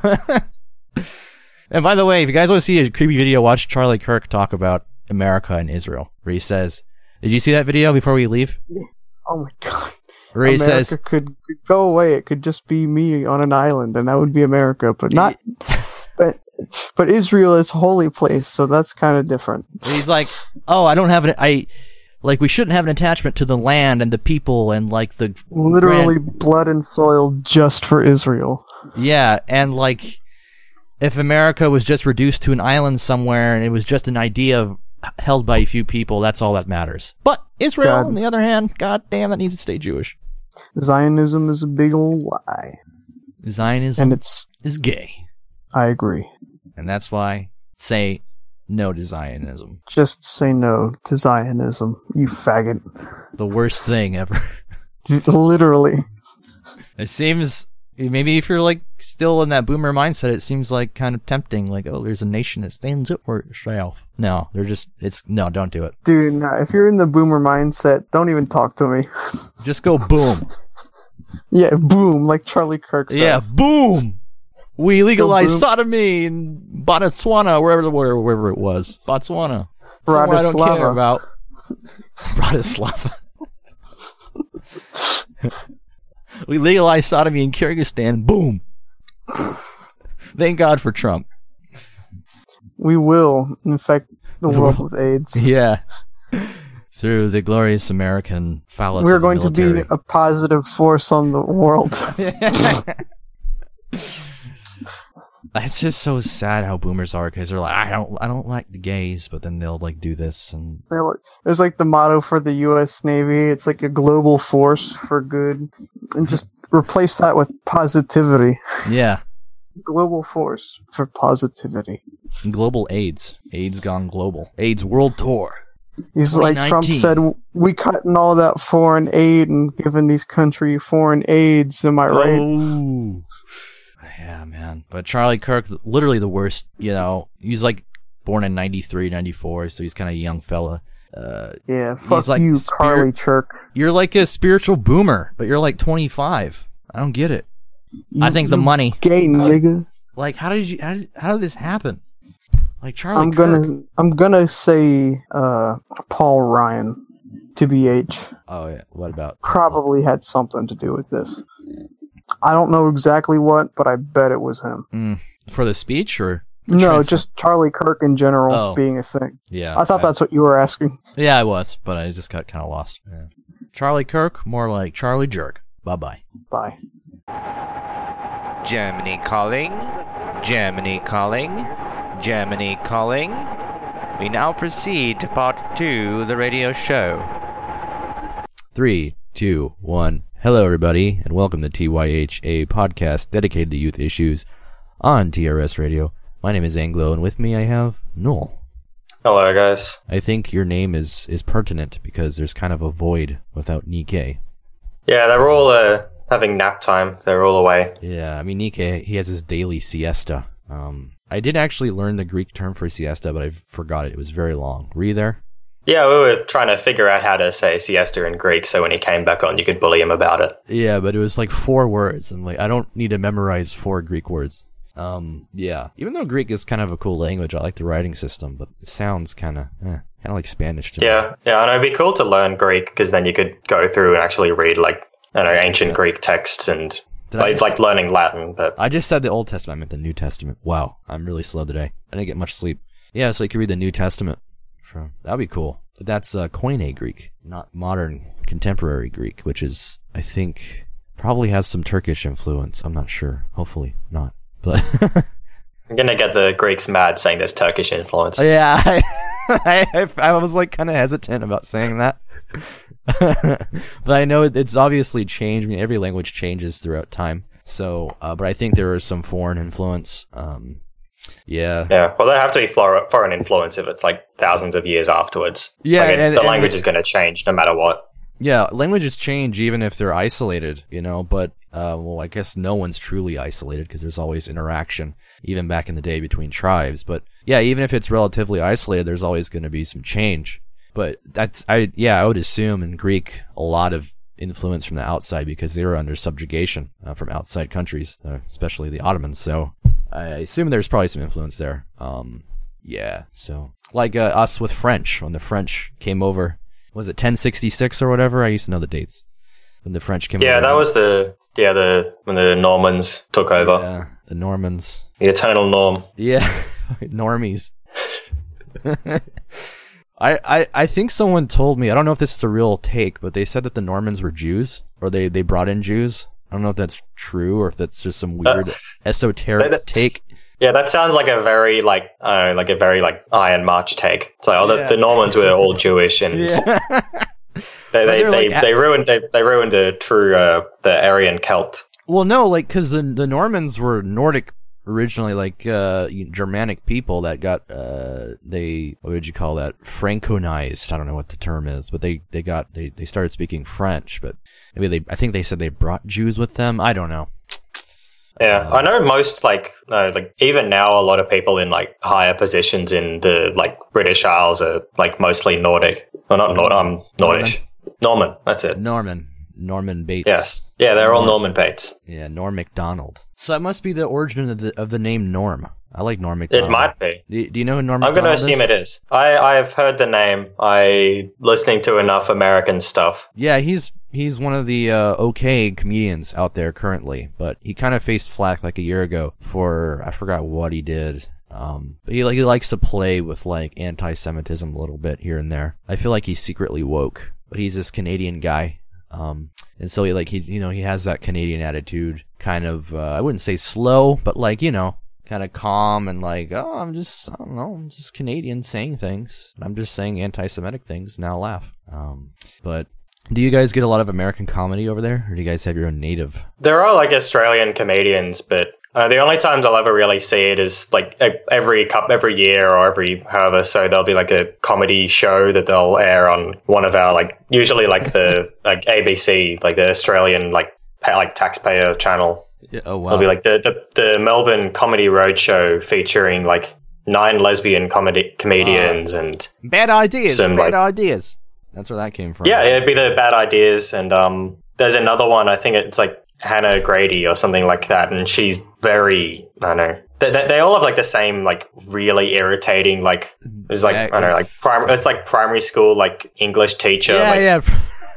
And by the way, if you guys want to see a creepy video, watch Charlie Kirk talk about America and Israel, where he says, "Did you see that video before we leave?" Oh my god. Where he America says, could, could go away. It could just be me on an island, and that would be America. But not. but but Israel is a holy place, so that's kind of different. he's like, "Oh, I don't have an I." Like, we shouldn't have an attachment to the land and the people and, like, the... Literally grand- blood and soil just for Israel. Yeah, and, like, if America was just reduced to an island somewhere and it was just an idea held by a few people, that's all that matters. But Israel, God. on the other hand, god damn, that needs to stay Jewish. Zionism is a big old lie. Zionism And it's... is gay. I agree. And that's why, say no to Zionism. Just say no to Zionism, you faggot. The worst thing ever. Literally. It seems... Maybe if you're, like, still in that boomer mindset, it seems, like, kind of tempting. Like, oh, there's a nation that stands up for itself. No, they're just... It's... No, don't do it. Dude, nah, if you're in the boomer mindset, don't even talk to me. Just go boom. Yeah, boom, like Charlie Kirk says. Yeah, boom! We legalized boom. sodomy in Botswana, wherever, wherever, wherever it was. Botswana. Somewhere I don't care Bratislava. about. Bratislava. We legalized sodomy in Kyrgyzstan. Boom! Thank God for Trump. We will infect the world with AIDS. Yeah. Through the glorious American phallus We're of the going to be military. a positive force on the world. It's just so sad how boomers are, because they're like, I don't, I don't like the gays, but then they'll like do this and. There's like the motto for the U S Navy. It's like a global force for good, and just replace that with positivity. Yeah. Global force for positivity. Global AIDS. AIDS gone global. AIDS world tour. He's like Trump said, we cutting all that foreign aid and giving these country foreign aids. Am I right? Oh. Yeah, man. But Charlie Kirk, literally the worst, you know, he's like born in ninety-three, ninety-four, so he's kind of a young fella. Uh, yeah, fuck like you, spirit- Carly Chirk. You're like a spiritual boomer, but you're like twenty-five. I don't get it. You, I think the money. Gay nigga. Like, how did you, how did, how did this happen? Like, Charlie I'm Kirk. gonna, I'm gonna say, uh, Paul Ryan, T B H. Oh, yeah. What about? Probably had something to do with this. I don't know exactly what, but I bet it was him. Mm, for the speech, or? No, transfer? just Charlie Kirk in general oh. being a thing. Yeah. I thought I, that's what you were asking. Yeah, I was, but I just got kind of lost. Yeah. Charlie Kirk, more like Charlie Jerk. Bye-bye. Bye. Germany calling. Germany calling. Germany calling. We now proceed to part two of the radio show. Three, two, one. Hello, everybody, and welcome to T Y H, a podcast dedicated to youth issues on T R S Radio. My name is Anglo, and with me I have Noel. Hello, guys. I think your name is, is pertinent because there's kind of a void without Nikkei. Yeah, they're all uh, having nap time. They're all away. Yeah, I mean, Nikkei, he has his daily siesta. Um, I did actually learn the Greek term for siesta, but I forgot it. It was very long. Were you there? Yeah, we were trying to figure out how to say siesta in Greek, so when he came back on, you could bully him about it. Yeah, but it was like four words. I'm like, I don't need to memorize four Greek words. Um, yeah. Even though Greek is kind of a cool language, I like the writing system, but it sounds kind of, eh, kind of like Spanish to me. Yeah, yeah, and it'd be cool to learn Greek, because then you could go through and actually read, like, I don't know, ancient yeah. Greek texts and, like, like learning Latin, but... I just said the Old Testament, I meant the New Testament. Wow, I'm really slow today. I didn't get much sleep. Yeah, so you could read the New Testament. That'd be cool. But that's uh, Koine Greek, not modern contemporary Greek, which is, I think, probably has some Turkish influence. I'm not sure. Hopefully not. But I'm gonna get the Greeks mad saying there's Turkish influence. Yeah, I, I, I was like kind of hesitant about saying that. But I know it's obviously changed. I mean, every language changes throughout time. So, uh, but I think there is some foreign influence. Um, Yeah. Yeah. Well, there have to be foreign influence if it's like thousands of years afterwards. Yeah. Like it, and, the and language the, is going to change no matter what. Yeah. Languages change even if they're isolated, you know, but, uh, well, I guess no one's truly isolated because there's always interaction, even back in the day between tribes. But yeah, even if it's relatively isolated, there's always going to be some change. But that's, I, yeah, I would assume in Greek, a lot of influence from the outside because they were under subjugation uh, from outside countries, uh, especially the Ottomans. So I assume there's probably some influence there. Um, yeah, so like uh, us with French, when the French came over, was it ten sixty-six or whatever? I used to know the dates when the French came yeah, over. Yeah, that was the yeah the when the Normans took over. Yeah, the Normans. The eternal norm. Yeah, normies. I, I, I think someone told me, I don't know if this is a real take, but they said that the Normans were Jews, or they, they brought in Jews. I don't know if that's true or if that's just some weird uh, esoteric that, take. Yeah, that sounds like a very like I don't know, like a very like Iron March take. It's like oh, yeah. the, the Normans were all Jewish and yeah. they they they, like, they ruined they, they ruined the true uh, the Aryan Celt. Well, no, like because the the Normans were Nordic originally, like uh, Germanic people that got uh, they what would you call that Franconized? I don't know what the term is, but they, they got they, they started speaking French. But maybe they I think they said they brought Jews with them. I don't know. Yeah, uh, I know most like uh, like even now a lot of people in like higher positions in the like British Isles are like mostly Nordic. Well, not Nord. I'm um, Nordish. Norman. Norman. That's it. Norman. Norman Bates. Yes. Yeah, they're Norm. all Norman Bates. Yeah, Norm Macdonald. So that must be the origin of the of the name Norm. I like Norm Macdonald. It might be. Do, do you know who Norm I'm Macdonald going to assume it is. I, I've heard the name. I listening to enough American stuff. Yeah, he's he's one of the uh, okay comedians out there currently, but he kind of faced flack like a year ago for, I forgot what he did. Um, but he, like, he likes to play with like anti-Semitism a little bit here and there. I feel like he's secretly woke, but he's this Canadian guy. Um, and so he like, he, you know, he has that Canadian attitude, kind of, uh, I wouldn't say slow, but like, you know, kind of calm and like, oh, I'm just, I don't know, I'm just Canadian saying things. I'm just saying anti-Semitic things. Now laugh. Um, but do you guys get a lot of American comedy over there, or do you guys have your own native? There are like Australian comedians, but uh, the only times I'll ever really see it is like e- every cup every year or every however. So there'll be like a comedy show that they'll air on one of our like usually like the like A B C, like the Australian like pa- like taxpayer channel. Yeah, oh wow. It'll be like the, the the Melbourne Comedy Roadshow featuring like nine lesbian comedy comedians uh, and bad ideas. Some, bad like, ideas. That's where that came from. Yeah, it'd be the bad ideas, and um, there's another one. I think it's like Hannah Grady or something like that, and she's very, I don't know. They, they, they all have like the same like really irritating like it's like yeah, I don't know like primary. It's like primary school like English teacher. Yeah, like, yeah.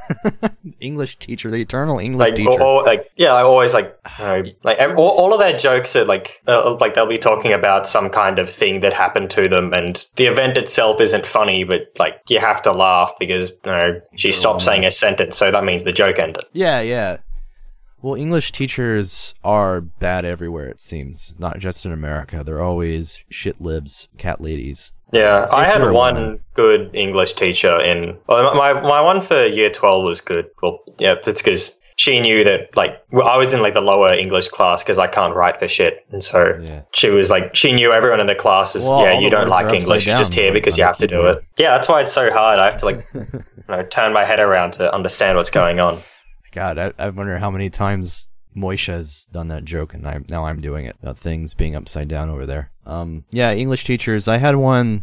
English teacher, the eternal English like, teacher. Or, like yeah, I always like you know, like all, all of their jokes are like uh, like they'll be talking about some kind of thing that happened to them, and the event itself isn't funny, but like you have to laugh because you know she stopped saying a sentence, so that means the joke ended. Yeah, yeah. Well, English teachers are bad everywhere, it seems. Not just in America. They're always shit libs, cat ladies. Yeah, I had one woman. good English teacher in... Well, my my one for year twelve was good. Well, yeah, it's because she knew that, like, I was in, like, the lower English class because I can't write for shit. And so yeah. she was, like, she knew everyone in the class was, well, yeah, you don't like English, you're just here because you have to do it. Yeah, that's why it's so hard. I have to, like, you know, turn my head around to understand what's going on. God, I, I wonder how many times Moisha has done that joke, and I, now I'm doing it about things being upside down over there. Um, yeah, English teachers. I had one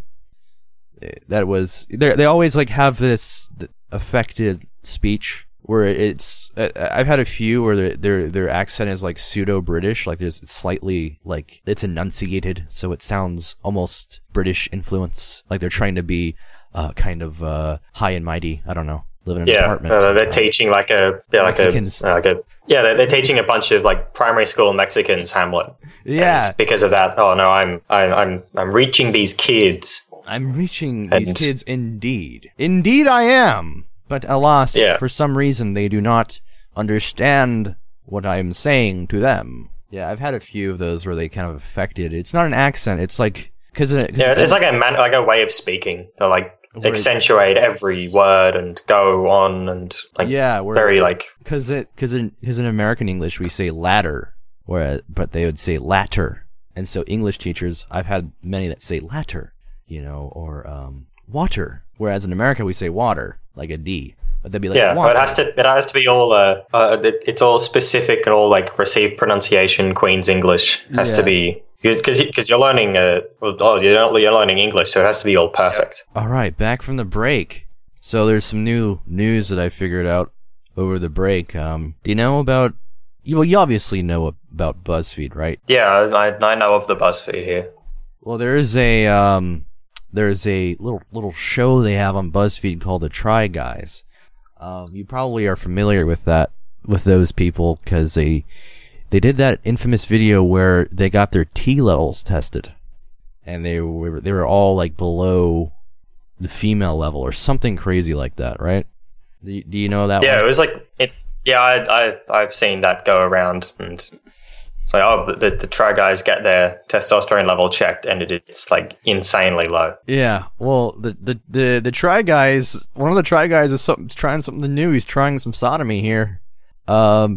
that was they they always like have this affected speech where it's. I've had a few where their their their accent is like pseudo British, like there's slightly like it's enunciated, so it sounds almost British influence, like they're trying to be uh, kind of uh, high and mighty. I don't know. Living in yeah, an apartment. Uh, they're teaching like a yeah, like Mexicans. a, uh, like a yeah, they're, they're teaching a bunch of like primary school Mexicans Hamlet. Yeah, and because of that, oh no, I'm I'm I'm I'm reaching these kids. I'm reaching and, these kids, indeed, indeed I am. But alas, yeah. for some reason they do not understand what I'm saying to them. Yeah, I've had a few of those where they kind of affected. It's not an accent. It's like because it, yeah, it's like a man, like a way of speaking. They're like. Accentuate every word and go on and like yeah, we're, very like because it because in because in American English we say ladder, whereas but they would say latter, and so English teachers I've had many that say latter, you know, or um, water, whereas in America we say water like a D, but they'd be like yeah, water. But it has to it has to be all uh, uh it, it's all specific and all like received pronunciation Queen's English has yeah. to be. Because because you're learning uh oh you're you're learning English, so it has to be all perfect. All right, back from the break. So there's some new news that I figured out over the break. Um, do you know about? Well, you obviously know about BuzzFeed, right? Yeah, I I know of the BuzzFeed here. Well, there is a um, there's a little little show they have on BuzzFeed called the Try Guys. Um, you probably are familiar with that with those people because they. They did that infamous video where they got their T levels tested, and they were they were all like below the female level or something crazy like that, right? Do you, do you know that? Yeah, one? it was like it. Yeah, I I I've seen that go around, and it's like oh the the Try Guys get their testosterone level checked, and it, it's like insanely low. Yeah, well the the the the Try Guys, one of the Try Guys is something is trying something new. He's trying some sodomy here. Um.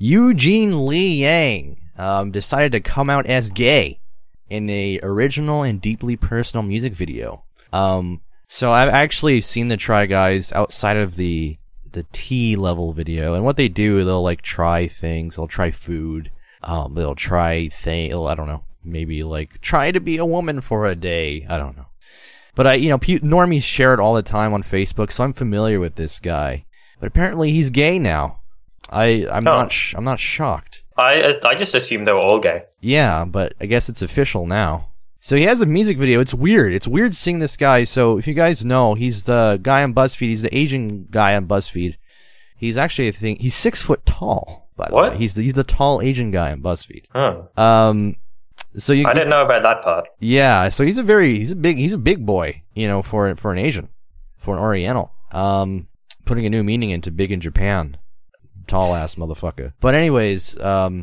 Eugene Lee Yang um, decided to come out as gay in a original and deeply personal music video. Um, so I've actually seen the Try Guys outside of the the T level video, and what they do, they'll like try things. They'll try food. Um, they'll try things. I don't know. Maybe like try to be a woman for a day. I don't know. But I, you know, p- normies share it all the time on Facebook, so I'm familiar with this guy. But apparently he's gay now. I I'm oh. not sh- I'm not shocked. I I just assumed they were all gay. Yeah, but I guess it's official now. So he has a music video. It's weird. It's weird seeing this guy. So if you guys know, he's the guy on BuzzFeed. He's the Asian guy on BuzzFeed. He's actually I think he's six foot tall. By the what? way, he's the he's the tall Asian guy on BuzzFeed. Huh. Um, so you I didn't know about that part. Yeah, so he's a very he's a big he's a big boy. You know, for for an Asian, for an Oriental. Um, putting a new meaning into big in Japan. Tall ass motherfucker. But anyways, um,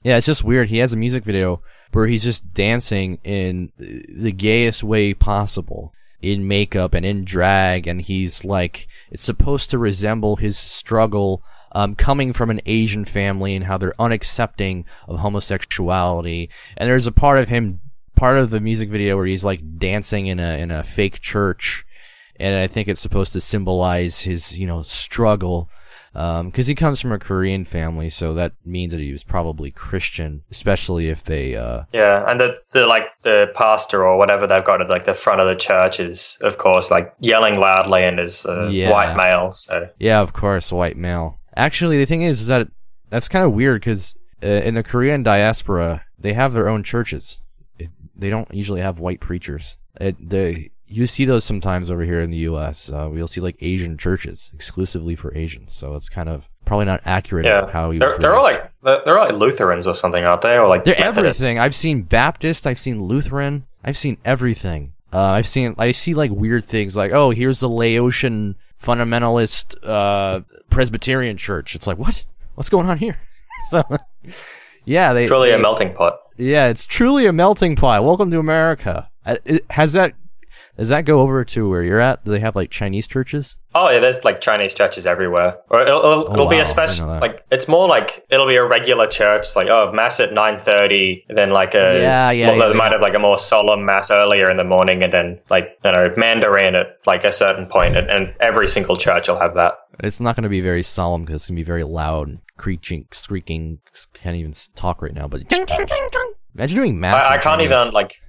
Yeah, it's just weird. He has a music video where he's just dancing in the gayest way possible, in makeup and in drag, and he's like, it's supposed to resemble his struggle um, coming from an Asian family and how they're unaccepting of homosexuality. And there's a part of him, part of the music video where he's like dancing in a in a fake church, and I think it's supposed to symbolize his, you know, struggle. Um, cause he comes from a Korean family, so that means that he was probably Christian, especially if they, uh... Yeah, and the, the, like, the pastor or whatever they've got at, like, the front of the church is, of course, like, yelling loudly and is a yeah. white male, so... Yeah, of course, white male. Actually, the thing is, is that that's kind of weird, cause uh, in the Korean diaspora, they have their own churches. It, they don't usually have white preachers. It, the... You see those sometimes over here in the U S. Uh, we'll see like Asian churches exclusively for Asians, so it's kind of probably not accurate yeah. of how you. They're, they're all like they're, they're all like Lutherans or something, aren't they? Or like they're Methodists? everything. I've seen Baptist, I've seen Lutheran, I've seen everything. Uh, I've seen I see like weird things like, oh, here's the Laotian fundamentalist uh, Presbyterian church. It's like, what? What's going on here? So, yeah, they truly they, a melting pot. Yeah, it's truly a melting pot. Welcome to America. Uh, it, has that? Does that go over to where you're at? Do they have like Chinese churches? Oh yeah, there's like Chinese churches everywhere. Or it'll, it'll, Oh, it'll be wow. a special, I know that. like it's more like it'll be a regular church. It's like oh, mass at nine thirty, then like a Yeah, yeah, well, yeah, they might yeah. have like a more solemn mass earlier in the morning, and then like you know Mandarin at like a certain point, and, and every single church will have that. It's not going to be very solemn because it's going to be very loud, and creaking, squeaking. Can't even s- talk right now, but imagine doing mass. I, I in can't Chinese. even like.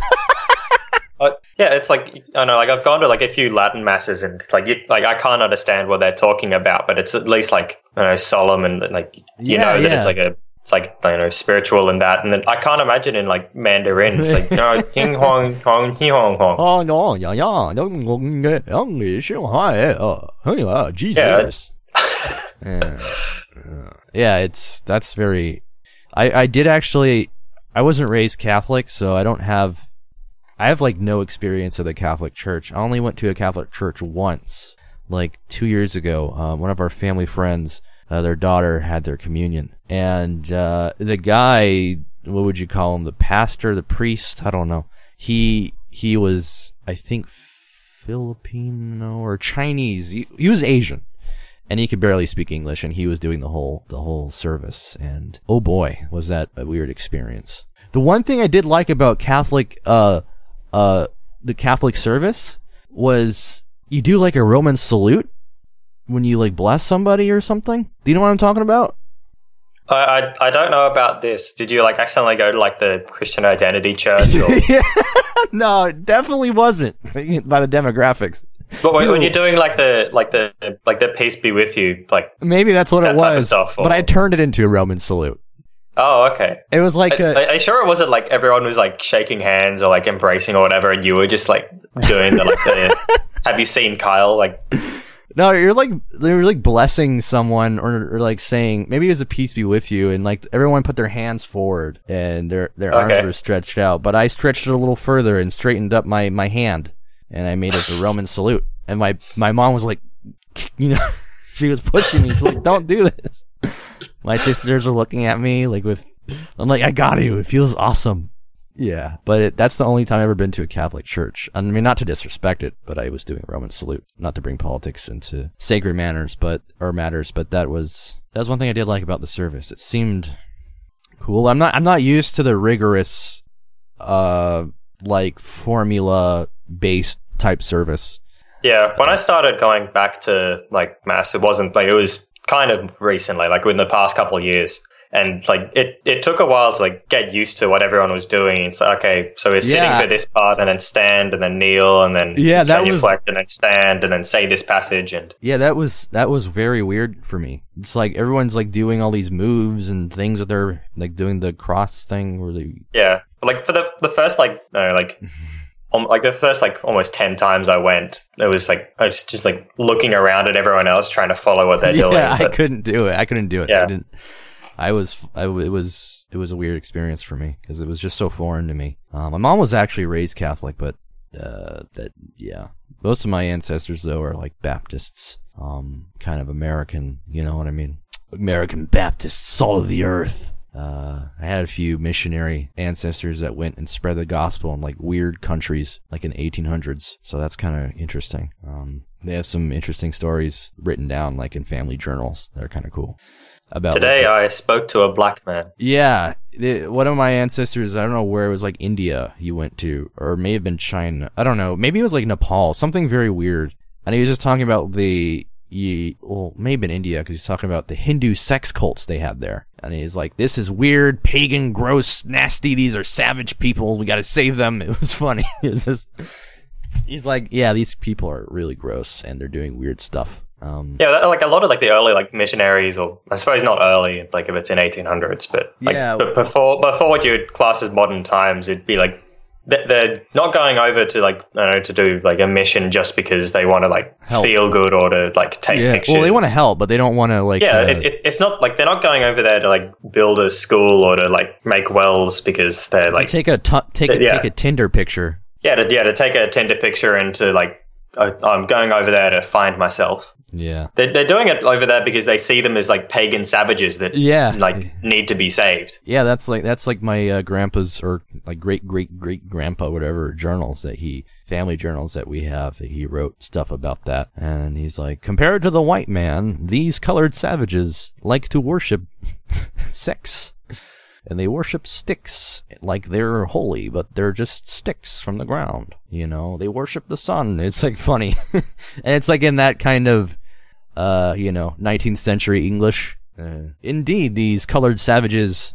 Uh, yeah, it's like I don't know, like I've gone to like a few Latin masses, and it's like you, like I can't understand what they're talking about, but it's at least like you know solemn and like you Yeah, know that yeah. it's like a it's like you know spiritual and that, and then I can't imagine in like Mandarin, it's like no, ting hong hong ting hong hong. Oh no, yeah, yeah, English, hi, uh, uh, Jesus. Yeah, yeah. Yeah, it's that's very. I I did actually. I wasn't raised Catholic, so I don't have. I have like no experience of the Catholic Church. I only went to a Catholic church once, like two years ago. Um, one of our family friends, uh, their daughter had their communion, and uh, the guy, what would you call him? The pastor, the priest? I don't know. He he was, I think, Filipino or Chinese. He, he was Asian, and he could barely speak English, and he was doing the whole the whole service. And oh boy, was that a weird experience. The one thing I did like about Catholic, uh, uh, the Catholic service was you do like a Roman salute when you like bless somebody or something. Do you know what I'm talking about? I, I I don't know about this. Did you like accidentally go to like the Christian Identity Church? Or... Yeah. No, it definitely wasn't by the demographics. But when, when you're doing like the like the like the peace be with you, like Maybe that's what that it type of was, stuff, or- but I turned it into a Roman salute. oh okay. It was like Are, a, are you sure it wasn't like everyone was like shaking hands or like embracing or whatever, and you were just like doing the like the have you seen Kyle like no, you're like they're like blessing someone or, or like saying maybe it was a peace be with you, and like everyone put their hands forward and their their Okay. arms were stretched out, but I stretched it a little further and straightened up my my hand, and I made it the Roman salute. And my my mom was like, you know, she was pushing me. She's like, don't do this. My sisters were looking at me like with, I'm like, I got you. It feels awesome. Yeah, but it, that's the only time I've ever been to a Catholic church. I mean, not to disrespect it, but I was doing a Roman salute, not to bring politics into sacred manners, but or matters. But that was that was one thing I did like about the service. It seemed cool. I'm not I'm not used to the rigorous, uh, like formula based type service. yeah. When I started going back to like mass, it wasn't like it was kind of recently, like within the past couple of years. And like it, it took a while to like get used to what everyone was doing. It's like, okay, so we're sitting Yeah. for this part, and then stand, and then kneel, and then Yeah, that was- genuflect, and then stand, and then say this passage. And Yeah, that was that was very weird for me. It's like everyone's like doing all these moves and things with their like doing the cross thing where they yeah, like for the the first like no like. Um, like the first like almost ten times I went, it was like I was just like looking around at everyone else trying to follow what they're yeah, doing. I but- couldn't do it. I couldn't do it. Yeah. I didn't. I was. I, w- it was. It was a weird experience for me because it was just so foreign to me. Um, my mom was actually raised Catholic, but uh, that yeah. Most of my ancestors though are like Baptists. Um, kind of American. You know what I mean? American Baptists, salt of the earth. Uh, I had a few missionary ancestors that went and spread the gospel in like weird countries, like in the eighteen hundreds. So that's kind of interesting. Um, they have some interesting stories written down, like in family journals, that are kind of cool. About Today the, I spoke to a black man. Yeah, the, one of my ancestors, I don't know where it was, like India he went to, or it may have been China. I don't know. Maybe it was like Nepal, something very weird. And he was just talking about the, he, well, maybe in India, because he's talking about the Hindu sex cults they had there. And he's like, this is weird, pagan, gross, nasty. These are savage people. We got to save them. It was funny. It was just, he's like, yeah, these people are really gross and they're doing weird stuff. Um, yeah, like a lot of like the early like missionaries, or I suppose not early, like if it's in eighteen hundreds, but like Yeah. but before before what you'd class as modern times, it'd be like th- they're not going over to like I don't know to do like a mission just because they want to like Help. feel good or to like take yeah. pictures. Well, they want to help, but they don't want to like. Yeah, uh, it, it, it's not like they're not going over there to like build a school or to like make wells because they're to like take a t- take a, yeah. take a Tinder picture. yeah to, yeah to take a Tinder picture and to like I, I'm going over there to find myself. Yeah. They're, they're doing it over there because they see them as like pagan savages that Yeah. like need to be saved. Yeah, that's like that's like my uh, grandpa's or like great great great grandpa whatever journals that he family journals that we have that he wrote stuff about that, and he's like, compared to the white man, these colored savages like to worship sex, and they worship sticks like they're holy, but they're just sticks from the ground. You know, they worship the sun. It's like funny, and it's like in that kind of uh you know nineteenth century English. Uh, Indeed, these colored savages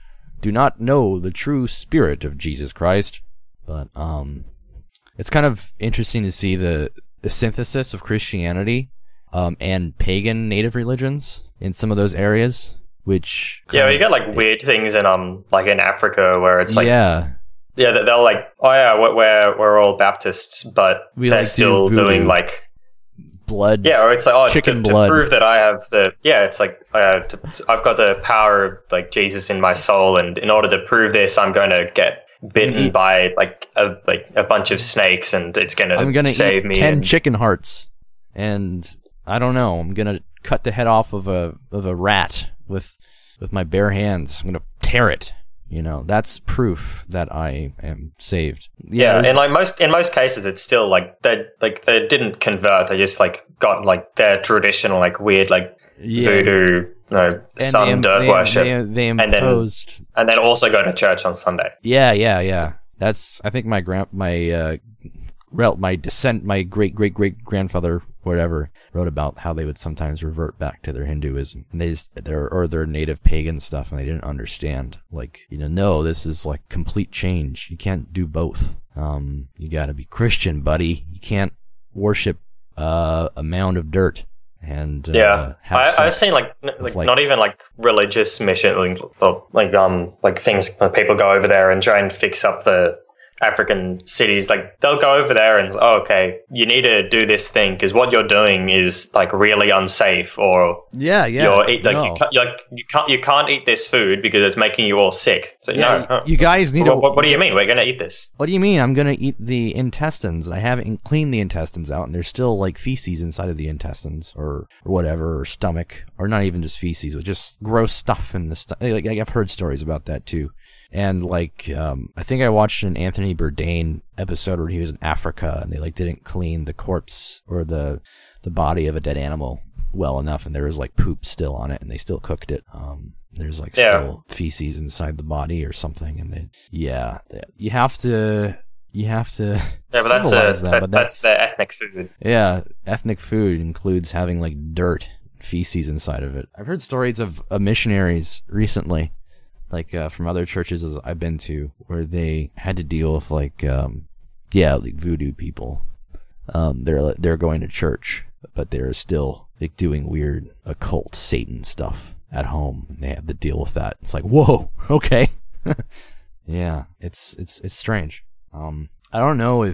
do not know the true spirit of Jesus Christ. But um, it's kind of interesting to see the, the synthesis of Christianity um, and pagan native religions in some of those areas. Which Yeah, kind you of- get like weird things in um like in Africa where it's like yeah, yeah, they- they'll like oh yeah we're we're, we're all Baptists, but We they're like to still voodoo. doing like blood. yeah, or it's like oh Chicken to, blood. to prove that I have the yeah it's like uh, to, I've got the power of like Jesus in my soul, and in order to prove this, I'm going to get bitten Eat- by like a like a bunch of snakes, and it's going I'm to gonna save eat me. ten and- chicken hearts, and I don't know. I'm gonna cut the head off of a of a rat with with my bare hands. I'm gonna tear it. You know, that's proof that I am saved. Yeah, there's- and like most in most cases, it's still like they like they didn't convert. They just like got like their traditional like weird like yeah. voodoo, you know, And sun they, dirt they, worship, They, they and then- imposed. and then also go to church on Sunday. Yeah, yeah, yeah. That's. I think my grand, my uh, rel- my descent, my great great great grandfather, whatever, wrote about how they would sometimes revert back to their Hinduism, and they just their or their native pagan stuff, and they didn't understand. Like, you know, no, this is like complete change. You can't do both. Um, you got to be Christian, buddy. You can't worship uh, a mound of dirt. And uh, Yeah, have I, I've sex seen like n- with, like like- not even like religious mission like, or, like um like things when people go over there and try and fix up the African cities. Like they'll go over there and oh, okay, you need to do this thing because what you're doing is like really unsafe, or Yeah, yeah. you're eat, like no. you, can't, you're, like, you can't you can't eat this food because it's making you all sick. So Yeah, no, huh. you guys need what, to. what, what do you mean we're gonna eat this? What do you mean? I'm gonna eat the intestines, and I haven't cleaned the intestines out, and there's still like feces inside of the intestines, or, or whatever, or stomach, or not even just feces, but just gross stuff in the stomach. Like, I've heard stories about that too. And like, um, I think I watched an Anthony Bourdain episode where he was in Africa, and they like didn't clean the corpse or the the body of a dead animal well enough, and there was like poop still on it, and they still cooked it. Um, there's like Yeah. still feces inside the body or something, and they, yeah, you have to, you have to. Yeah, but that's civilize a, them, that, but that's their ethnic food. yeah, ethnic food includes having like dirt, feces inside of it. I've heard stories of uh, missionaries recently, like uh, from other churches as I've been to, where they had to deal with like, um, yeah, like voodoo people. Um, they're they're going to church, but they're still like doing weird occult Satan stuff at home. And they have to deal with that. It's like, whoa, okay, yeah, it's it's it's strange. Um, I don't know if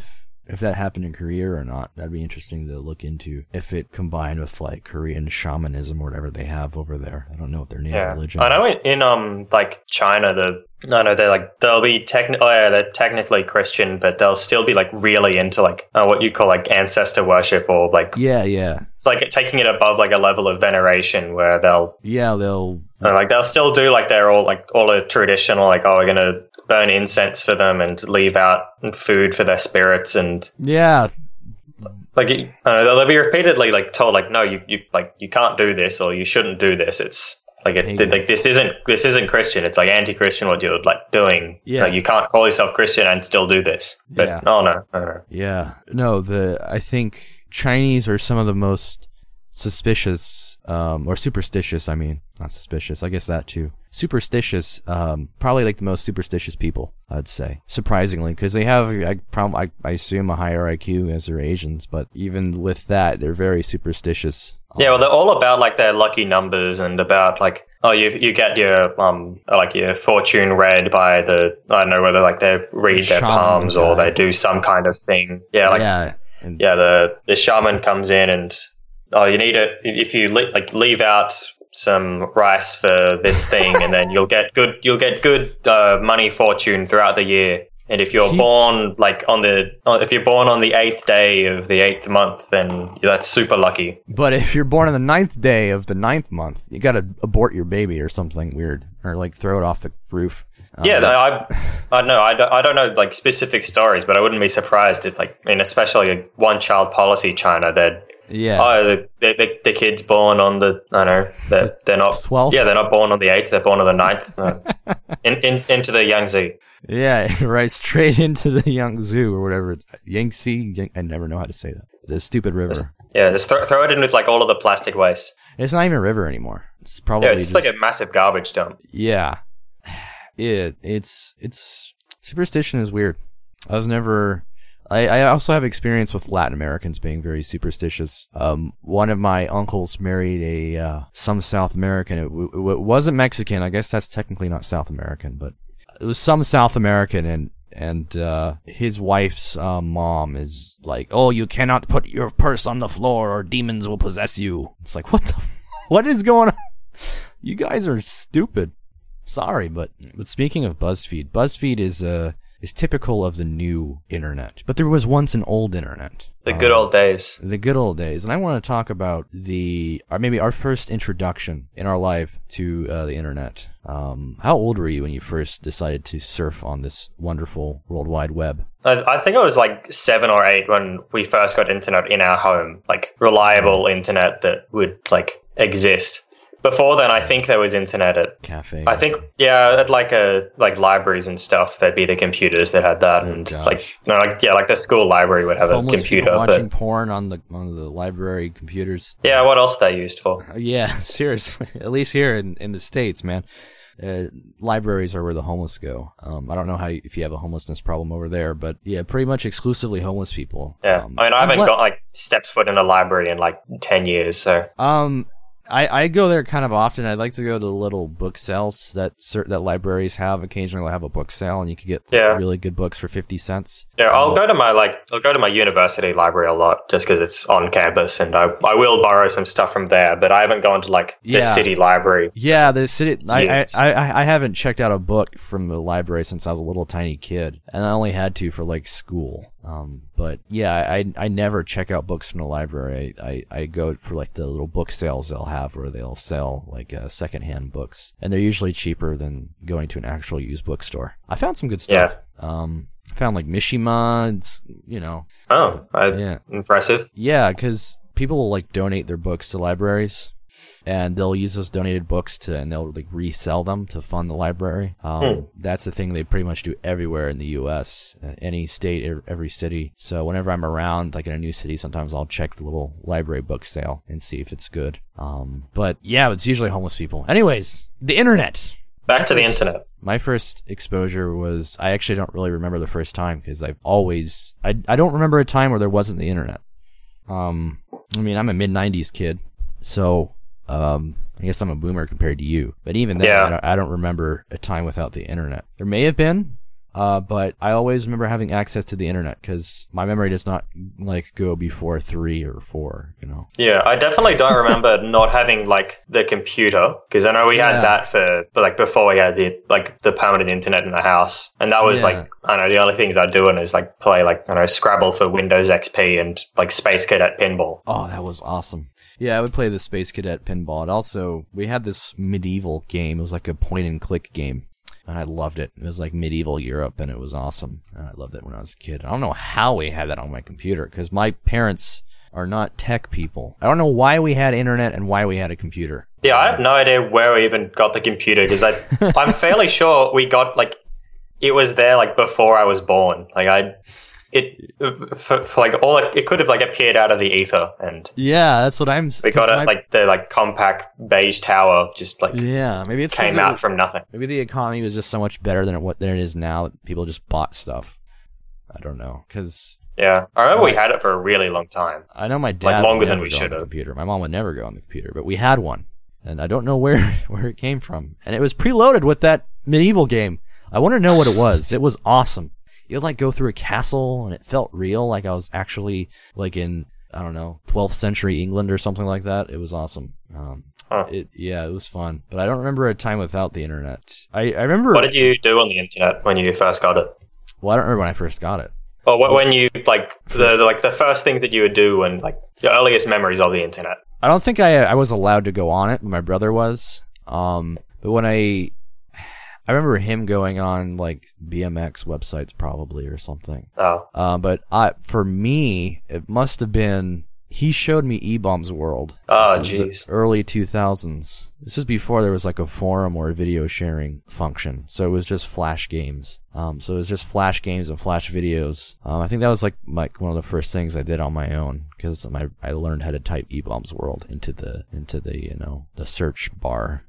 if that happened in Korea or not. That'd be interesting to look into. If it combined with like Korean shamanism or whatever they have over there. I don't know what their native Yeah. religion I know is. in, in um like China, the no no they're like they'll be techni- oh yeah they're technically Christian, but they'll still be like really into like uh, what you call like ancestor worship, or like Yeah, yeah. it's like taking it above like a level of veneration where they'll Yeah, they'll uh, like they'll still do like they're all like all the traditional like, oh, we're gonna burn incense for them and leave out food for their spirits, and Yeah. like uh, they'll be repeatedly like told like, no, you, you like you can't do this, or you shouldn't do this. It's like it, Pagan. like this isn't this isn't Christian. It's like anti-Christian what you're like doing. Yeah. Like, you can't call yourself Christian and still do this. But Yeah. oh no, no, no. Yeah. No, the I think Chinese are some of the most suspicious, um, or superstitious, I mean. Not suspicious, I guess that too. Superstitious, um, probably like the most superstitious people, I'd say. Surprisingly, because they have, I, prob- I, I assume, a higher I Q as they're Asians, but even with that, they're very superstitious. Yeah, well, they're all about like their lucky numbers and about like, oh, you you get your um like your fortune read by the, I don't know whether like they read their Shaman palms or guy. they do some kind of thing. Yeah, like yeah. And yeah, the the shaman comes in and, oh, you need to, if you le- like leave out some rice for this thing, and then you'll get good you'll get good uh, money fortune throughout the year. And if you're He- born like on the uh, if you're born on the eighth day of the eighth month, then that's super lucky. But if you're born on the ninth day of the ninth month, you gotta abort your baby or something weird. Or like throw it off the roof. Um, Yeah, I, I don't know. I don't, I don't know like specific stories, but I wouldn't be surprised if like, I mean, especially a one child policy China, that Yeah. oh the, the the the kid's born on the, I don't know, they're, they're not twelfth? Yeah, they're not born on the eighth. They're born on the ninth. Uh, in, in into the Yangtze. Yeah, right straight into the Yangtze or whatever it's Yangtze. Yang- I never know how to say that. The stupid river. Yeah, just throw, throw it in with like all of the plastic waste. It's not even a river anymore. It's probably Yeah, it's just, like a massive garbage dump. yeah. It it's it's superstition is weird. I was never. I, I also have experience with Latin Americans being very superstitious. Um, one of my uncles married a uh, some South American. It, w- it wasn't Mexican. I guess that's technically not South American, but it was some South American, and and uh, his wife's uh, mom is like, "Oh, you cannot put your purse on the floor, or demons will possess you." It's like, what the, what is going on? You guys are stupid. Sorry, but but speaking of BuzzFeed, BuzzFeed is uh is typical of the new internet. But there was once an old internet. The good Um, old days. The good old days. And I want to talk about the, or maybe our first introduction in our life to uh, the internet. Um, how old were you when you first decided to surf on this wonderful World Wide Web? I, I think I was like seven or eight when we first got internet in our home, like reliable internet that would like exist. Before then, I think there was internet at, Cafe. I think, yeah, at like a like libraries and stuff. There'd be the computers that had that, and gosh. like no, like yeah, like the school library would have a Homeless computer. people watching But porn on the on the library computers. yeah, what else are they used for? Uh, Yeah, seriously. At least here in, in the States, man. Uh, libraries are where the homeless go. Um, I don't know how you, if you have a homelessness problem over there, but yeah, pretty much exclusively homeless people. Yeah, Um, I mean, I haven't what- got like stepped foot in a library in like ten years, so Um, I, I go there kind of often. I like to go to the little book sales that cer- that libraries have. Occasionally, they'll have a book sale, and you can get Yeah. really good books for fifty cents. yeah, I'll Uh, go to my like I'll go to my university library a lot just because it's on campus, and I I will borrow some stuff from there, but I haven't gone to like the Yeah. city library. Yeah, the city. I, I, Yes. I I haven't checked out a book from the library since I was a little tiny kid, and I only had to for like school. Um, but yeah, I I never check out books from the library. I, I, I go for like the little book sales they'll have where they'll sell like uh, secondhand books, and they're usually cheaper than going to an actual used bookstore. I found some good stuff. Um, I found like Mishima. It's, you know, Oh, I, yeah. impressive. Yeah, because people will like donate their books to libraries, and they'll use those donated books to, and they'll like resell them to fund the library. Um, Hmm. That's the thing they pretty much do everywhere in the U S, uh, any state, ev- every city. So whenever I'm around, like in a new city, sometimes I'll check the little library book sale and see if it's good. Um, but yeah, it's usually homeless people. Anyways, the internet. Back to the internet. My first exposure was, I actually don't really remember the first time because I've always, I, I don't remember a time where there wasn't the internet. Um, I mean, I'm a mid nineties kid, so, um, I guess I'm a boomer compared to you. But even then, Yeah. I, don't, I don't remember a time without the internet. There may have been, Uh, but I always remember having access to the internet because my memory does not like go before three or four, you know? Yeah, I definitely don't remember not having like the computer because I know we Yeah. had that for, but like before we had the like the permanent internet in the house, and that was Yeah. like I don't know the only things I'd do is like play like I don't know Scrabble for Windows X P and like Space Cadet Pinball. Oh, that was awesome. Yeah, I would play the Space Cadet pinball. And also, we had this medieval game. It was like a point and click game. And I loved it. It was like medieval Europe, and it was awesome. And I loved it when I was a kid. I don't know how we had that on my computer, because my parents are not tech people. I don't know why we had internet and why we had a computer. Yeah, I have no idea where we even got the computer because I I'm fairly sure we got like it was there like before I was born. Like I. It for, for like all it could have like appeared out of the ether, and Yeah, that's what I'm. we got it my, like the like compact beige tower just like Yeah, maybe it's 'cause came it out was- from nothing. Maybe the economy was just so much better than it what than it is now that people just bought stuff. I don't know, because Yeah, I remember we Right. had it for a really long time. I know my dad Like, longer would than never we go on should the have. computer. My mom would never go on the computer, but we had one, and I don't know where where it came from. And it was preloaded with that medieval game. I want to know what it was. It was awesome. You'd like go through a castle, and it felt real, like I was actually like in I don't know twelfth century England or something like that. It was awesome. Um, Huh. it yeah, it was fun. But I don't remember a time without the internet. I I remember. What did you do on the internet when you first got it? Well, I don't remember when I first got it. Or wh- when you like the, First- the like the first thing that you would do and like your earliest memories of the internet? I don't think I I was allowed to go on it, but my brother was. Um, but when I I remember him going on like B M X websites probably or something. Oh, Um, but I for me it must have been he showed me E-Bombs World. Oh, This is the jeez. early two thousands. This is before there was like a forum or a video sharing function. So it was just Flash games. Um, so it was just Flash games and Flash videos. Um, I think that was like like one of the first things I did on my own because my I learned how to type E-Bombs World into the into the you know the search bar.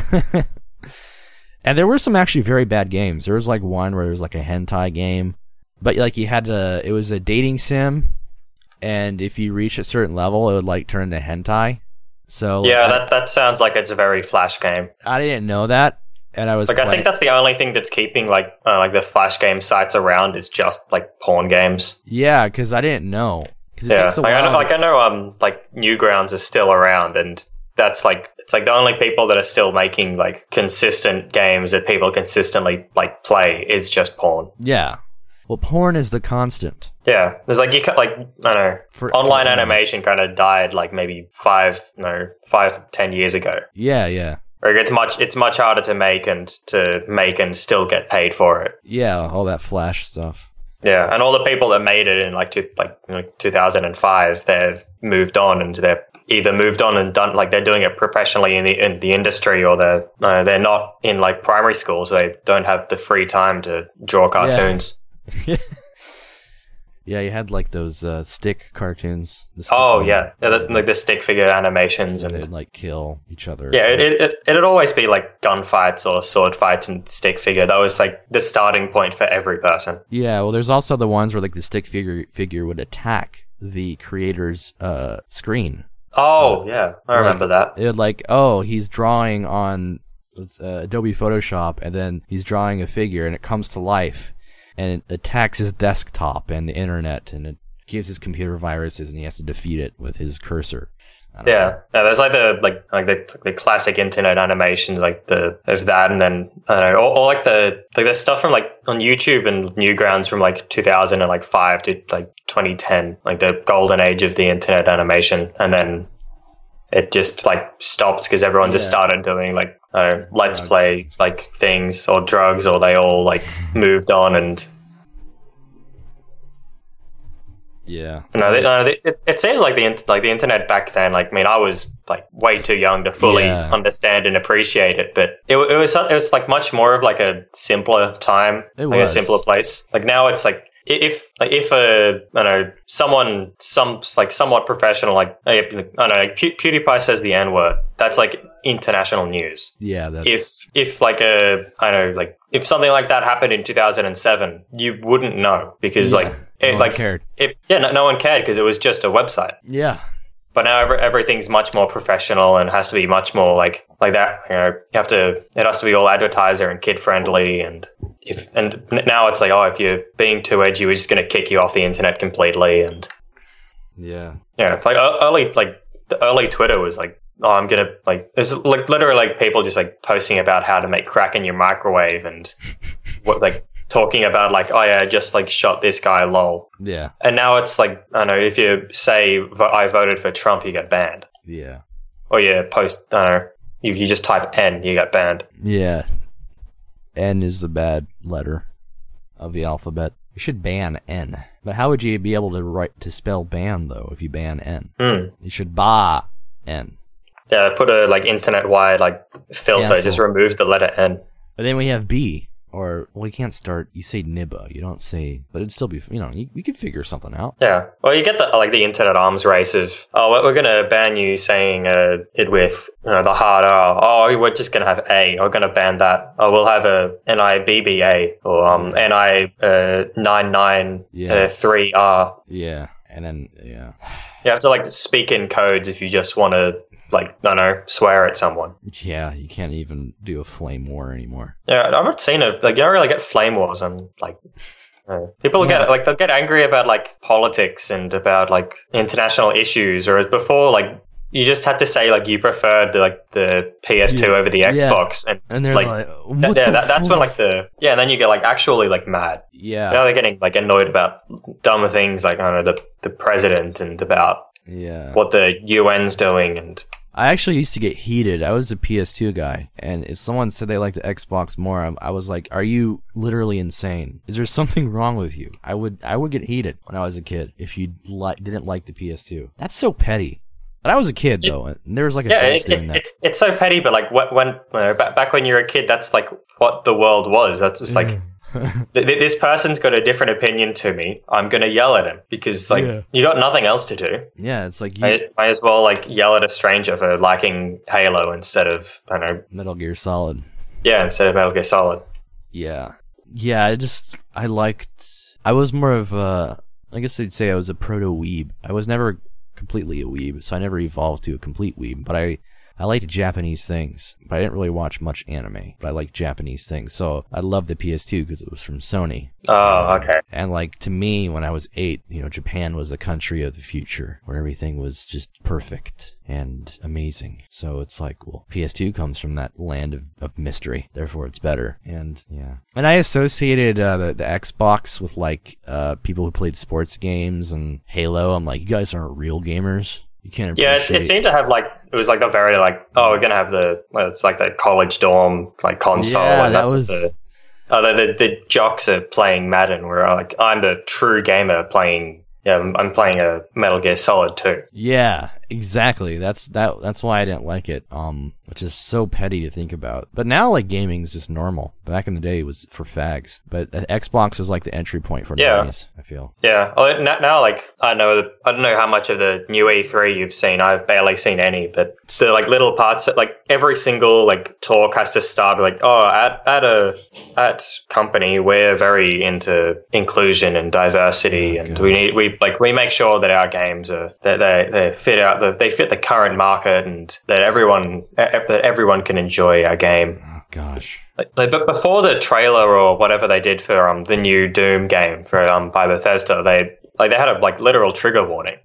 And there were some actually very bad games. There was like one where there was like a hentai game, but like you had to. It was a dating sim, and if you reach a certain level, it would like turn into hentai. So like, yeah, I, that that sounds like it's a very Flash game. I didn't know that, and I was Like I playing- think that's the only thing that's keeping like uh, like the Flash game sites around is just like porn games. yeah, because I didn't know. 'Cause it Yeah, takes a like I while know, to- like I know, um, like Newgrounds is still around, and that's like it's like the only people that are still making like consistent games that people consistently like play is just porn. yeah. Well, porn is the constant. Yeah, there's like you can like I don't know, For- online for- animation kind of died like maybe five no five ten years ago. Yeah, yeah, Or it's much it's much harder to make and to make and still get paid for it. yeah. All that Flash stuff. Yeah, and all the people that made it in like two, like, like two thousand five, they've moved on and they're either moved on and done like they're doing it professionally in the in the industry, or they're uh, they're not in like primary school, so they don't have the free time to draw cartoons. Yeah, you had like those uh, stick cartoons. the stick Oh one, yeah, yeah the, like the stick figure animations and and they'd like kill each other. yeah, it, it, it it'd always be like gunfights or sword fights and stick figure. That was like the starting point for every person. Yeah, well, there's also the ones where like the stick figure figure would attack the creator's uh screen. Oh yeah, I Like, remember that. It would like, oh, he's drawing on it's, uh, Adobe Photoshop, and then he's drawing a figure, and it comes to life, and it attacks his desktop and the internet, and it gives his computer viruses, and he has to defeat it with his cursor. I don't Yeah, know. yeah. There's like the like like the, the classic internet animations, like the of that, and then I don't know, or, or like the like the stuff from like on YouTube and Newgrounds from like two thousand and like five to like twenty ten, like the golden age of the internet animation, and then it just like stopped because everyone just Yeah. started doing like I don't know, let's Drugs. play like things or drugs, or they all like moved on and. Yeah. No, they, no they, it, it seems like the int- like the internet back then. Like, I mean, I was like way too young to fully Yeah. understand and appreciate it, but it, it was it was like much more of like a simpler time, It like was. a simpler place. Like now, it's like i- if like if a I don't know someone some like somewhat professional like I don't know like Pew- PewDiePie says the N word, that's like international news. Yeah, that's If if like a I don't know like if something like that happened in two thousand seven, you wouldn't know because Yeah, like no it one like cared. it yeah no, no one cared because it was just a website. Yeah. But now every, everything's much more professional and has to be much more like like that. You know, you have to. It has to be all advertiser and kid friendly. And if and now it's like, oh, if you're being too edgy, we're just going to kick you off the internet completely. And Yeah. yeah, it's like uh, early like the early Twitter was like, oh, I'm gonna like there's like literally like people just like posting about how to make crack in your microwave and what like talking about like, oh yeah, just like shot this guy, lol. Yeah. And now it's like, I don't know, if you say vo- I voted for Trump, you get banned. Yeah. Or you post, I don't know, you, you just type N, you get banned. Yeah. N is the bad letter of the alphabet. You should ban N. But how would you be able to write to spell ban though if you ban N? Hmm. You should ba N. Yeah, put a like internet wide like filter, Cancel. just removes the letter N. But then we have B. Or, well, you can't start, you say nibba, you don't say, but it'd still be, you know, you, you could figure something out. Yeah. Well, you get the like the internet arms race of, oh, we're going to ban you saying uh, it with you know, the hard R. Oh, we're just going to have A. We're going to ban that. Oh, we'll have a N I B B A or um, N I ninety-nine three R. Yeah. And then, yeah. You have to like speak in codes if you just want to, like, I don't know, swear at someone. Yeah, you can't even do a flame war anymore. Yeah, I've not seen it. Like, you don't really get flame wars on, like, uh, people Yeah. get, like, they'll get angry about, like, politics and about, like, international issues. Whereas before, like, you just had to say, like, you preferred, the, like, the P S two Yeah. over the Yeah. Xbox. And, And they're like, like, th- what yeah, the that, that's when, fuck? like, the, yeah, and then you get, like, actually, like, mad. Yeah. Now they're getting, like, annoyed about dumb things, like, I don't know, the, the president and about Yeah. what the U N's doing and... I actually used to get heated. I was a P S two guy, and if someone said they liked the Xbox more, I, I was like, "Are you literally insane? Is there something wrong with you?" I would, I would get heated when I was a kid if you li- didn't like the P S two. That's so petty. But I was a kid though, and there was like Yeah, adults it, doing it, that. it's it's so petty, but like wh- when uh, back back when you were a kid, that's like what the world was. That's just like th- th- this person's got a different opinion to me. I'm gonna yell at him because like Yeah. you got nothing else to do. Yeah, it's like you, I might as well like yell at a stranger for liking Halo instead of I don't know. Metal Gear Solid. Yeah, instead of Metal Gear Solid. Yeah. Yeah, I just, I liked, I was more of a, I guess I'd say I was a proto-weeb. I was never completely a weeb, so I never evolved to a complete weeb, but I, I liked Japanese things, but I didn't really watch much anime, but I liked Japanese things, so I loved the P S two because it was from Sony. Oh, okay. And like, to me, when I was eight, you know, Japan was the country of the future, where everything was just perfect and amazing. So it's like, well, P S two comes from that land of, of mystery, therefore it's better. And yeah. And I associated uh, the, the Xbox with like uh, people who played sports games and Halo. I'm like, you guys aren't real gamers. You can't Yeah, it, appreciate it seemed to have like it was like the very like oh we're gonna have the well, it's like the college dorm like console Yeah, and that that's was- what the oh the, the the jocks are playing Madden where like I'm the true gamer playing yeah I'm, I'm playing a Metal Gear Solid too. Yeah, exactly. That's that. That's why I didn't like it. Um, which is so petty to think about. But now, like, gaming's just normal. Back in the day, it was for fags. But the Xbox was like the entry point for Yeah. normies, I feel. Yeah, well, now, now like I know the, I don't know how much of the new E three you've seen. I've barely seen any, but the like little parts that, like every single like talk has to start with like oh at at a at company we're very into inclusion and diversity Oh, and God. we need we like we make sure that our games are that they they fit out the they fit the current market and that everyone e- that everyone can enjoy our game. Oh gosh. Like, like, but before the trailer or whatever they did for um the new Doom game for um by Bethesda, they like they had a like literal trigger warning.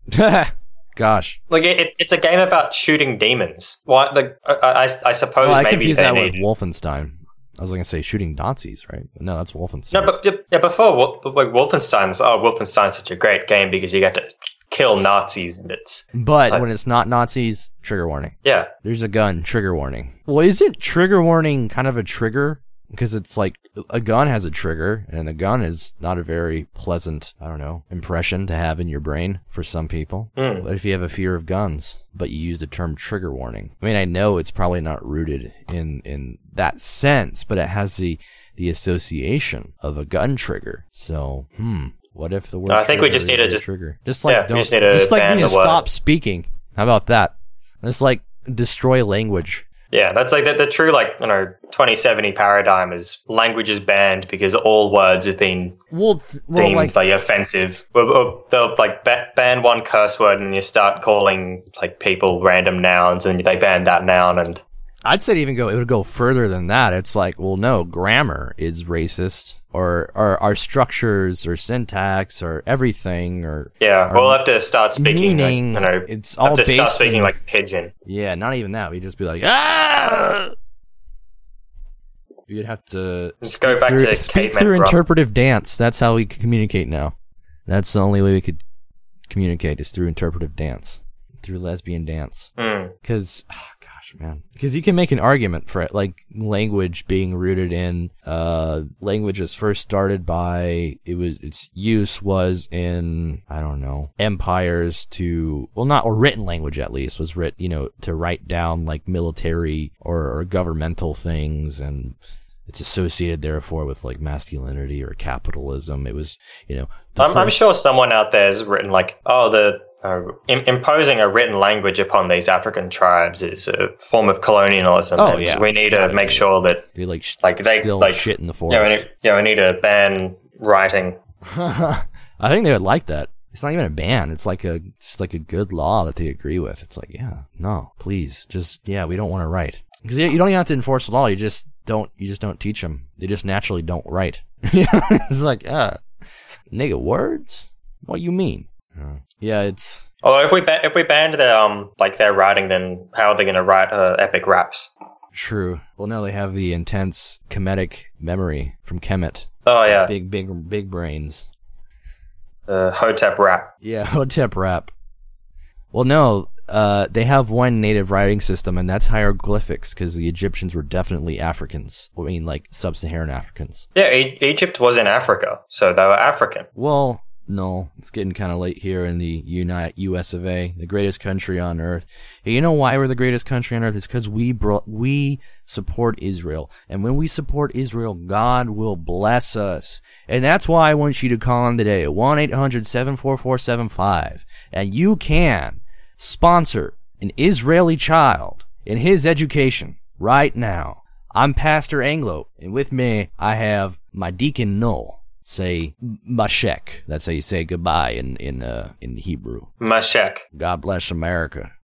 Gosh. Like it, it, it's a game about shooting demons. Why? Like I, I, I suppose Oh, I maybe confused they that need. with Wolfenstein. I was gonna say shooting Nazis, right? No, that's Wolfenstein. No, but yeah, yeah, before Wol- like Wolfenstein's. Oh, Wolfenstein's such a great game because you get to kill Nazis and it's But like- when it's not Nazis, trigger warning. yeah. There's a gun, trigger warning. Well, isn't trigger warning kind of a trigger? Because it's like a gun has a trigger, and a gun is not a very pleasant, I don't know, impression to have in your brain for some people. Mm. What if you have a fear of guns, but you use the term trigger warning? I mean, I know it's probably not rooted in, in that sense, but it has the, the association of a gun trigger. So, hmm, what if the word I think we trigger just is need to a just- trigger? Just like yeah, we don't, just need to just like ban need to the word. stop speaking. How about that? Just like destroy language. Yeah, that's like the, the true, like, you know, twenty seventy paradigm is language is banned because all words have been Well, th- well deemed like, like, offensive. Or, or they'll like ba- ban one curse word and you start calling like people random nouns and they ban that noun and I'd say even go. It would go further than that. It's like, well, no, grammar is racist, or or our structures, or syntax, or everything, or yeah. We'll have to start speaking. meaning. Like, you know, it's all have to based start speaking in- like pidgin. Yeah, not even that. We'd just be like, ah. You'd have to Let's go back through, to speak caveman through grunt. interpretive dance. That's how we can communicate now. That's the only way we could communicate is through interpretive dance, through lesbian dance. Mm. Because, oh gosh, man, because you can make an argument for it, like language being rooted in uh, language was first started by it was its use was in I don't know empires to well not or written language at least was writ you know to write down like military or, or governmental things and. It's associated, therefore, with like masculinity or capitalism. It was, you know. the I'm, I'm first- sure someone out there has written like, oh, the uh, im- imposing a written language upon these African tribes is a form of colonialism. Oh, and yeah. we need to Gotta make be. sure that, They like, sh- like, they still like shit in the you know, we forest. need, you know, we need to ban writing. I think they would like that. It's not even a ban. It's like a, it's like a good law that they agree with. It's like, yeah, no, please, just yeah, we don't want to write because you don't even have to enforce the law. You just don't, you just don't teach them. They just naturally don't write. It's like, uh, nigga, words? What you mean? Uh, yeah, it's Although if we ba- if we banned their um like their writing, then how are they going to write uh, epic raps? true. Well, now they have the intense Kemetic memory from Kemet. Oh yeah, Big, big, big brains. the Hotep rap. Yeah, Hotep rap. Well, no, uh, they have one native writing system, and that's hieroglyphics, because the Egyptians were definitely Africans. I mean, like, sub-Saharan Africans. Yeah, e- Egypt was in Africa, so they were African. Well, no, it's getting kind of late here in the Uni- U S of A, the greatest country on earth. And you know why we're the greatest country on earth? It's because we bro- we support Israel. And when we support Israel, God will bless us. And that's why I want you to call in today at one eight hundred seven four four seven five. And you can sponsor an Israeli child in his education right now. I'm Pastor Anglo, and with me I have my deacon Noel. Say Mashek. That's how you say goodbye in in uh, in Hebrew. Mashek. God bless America.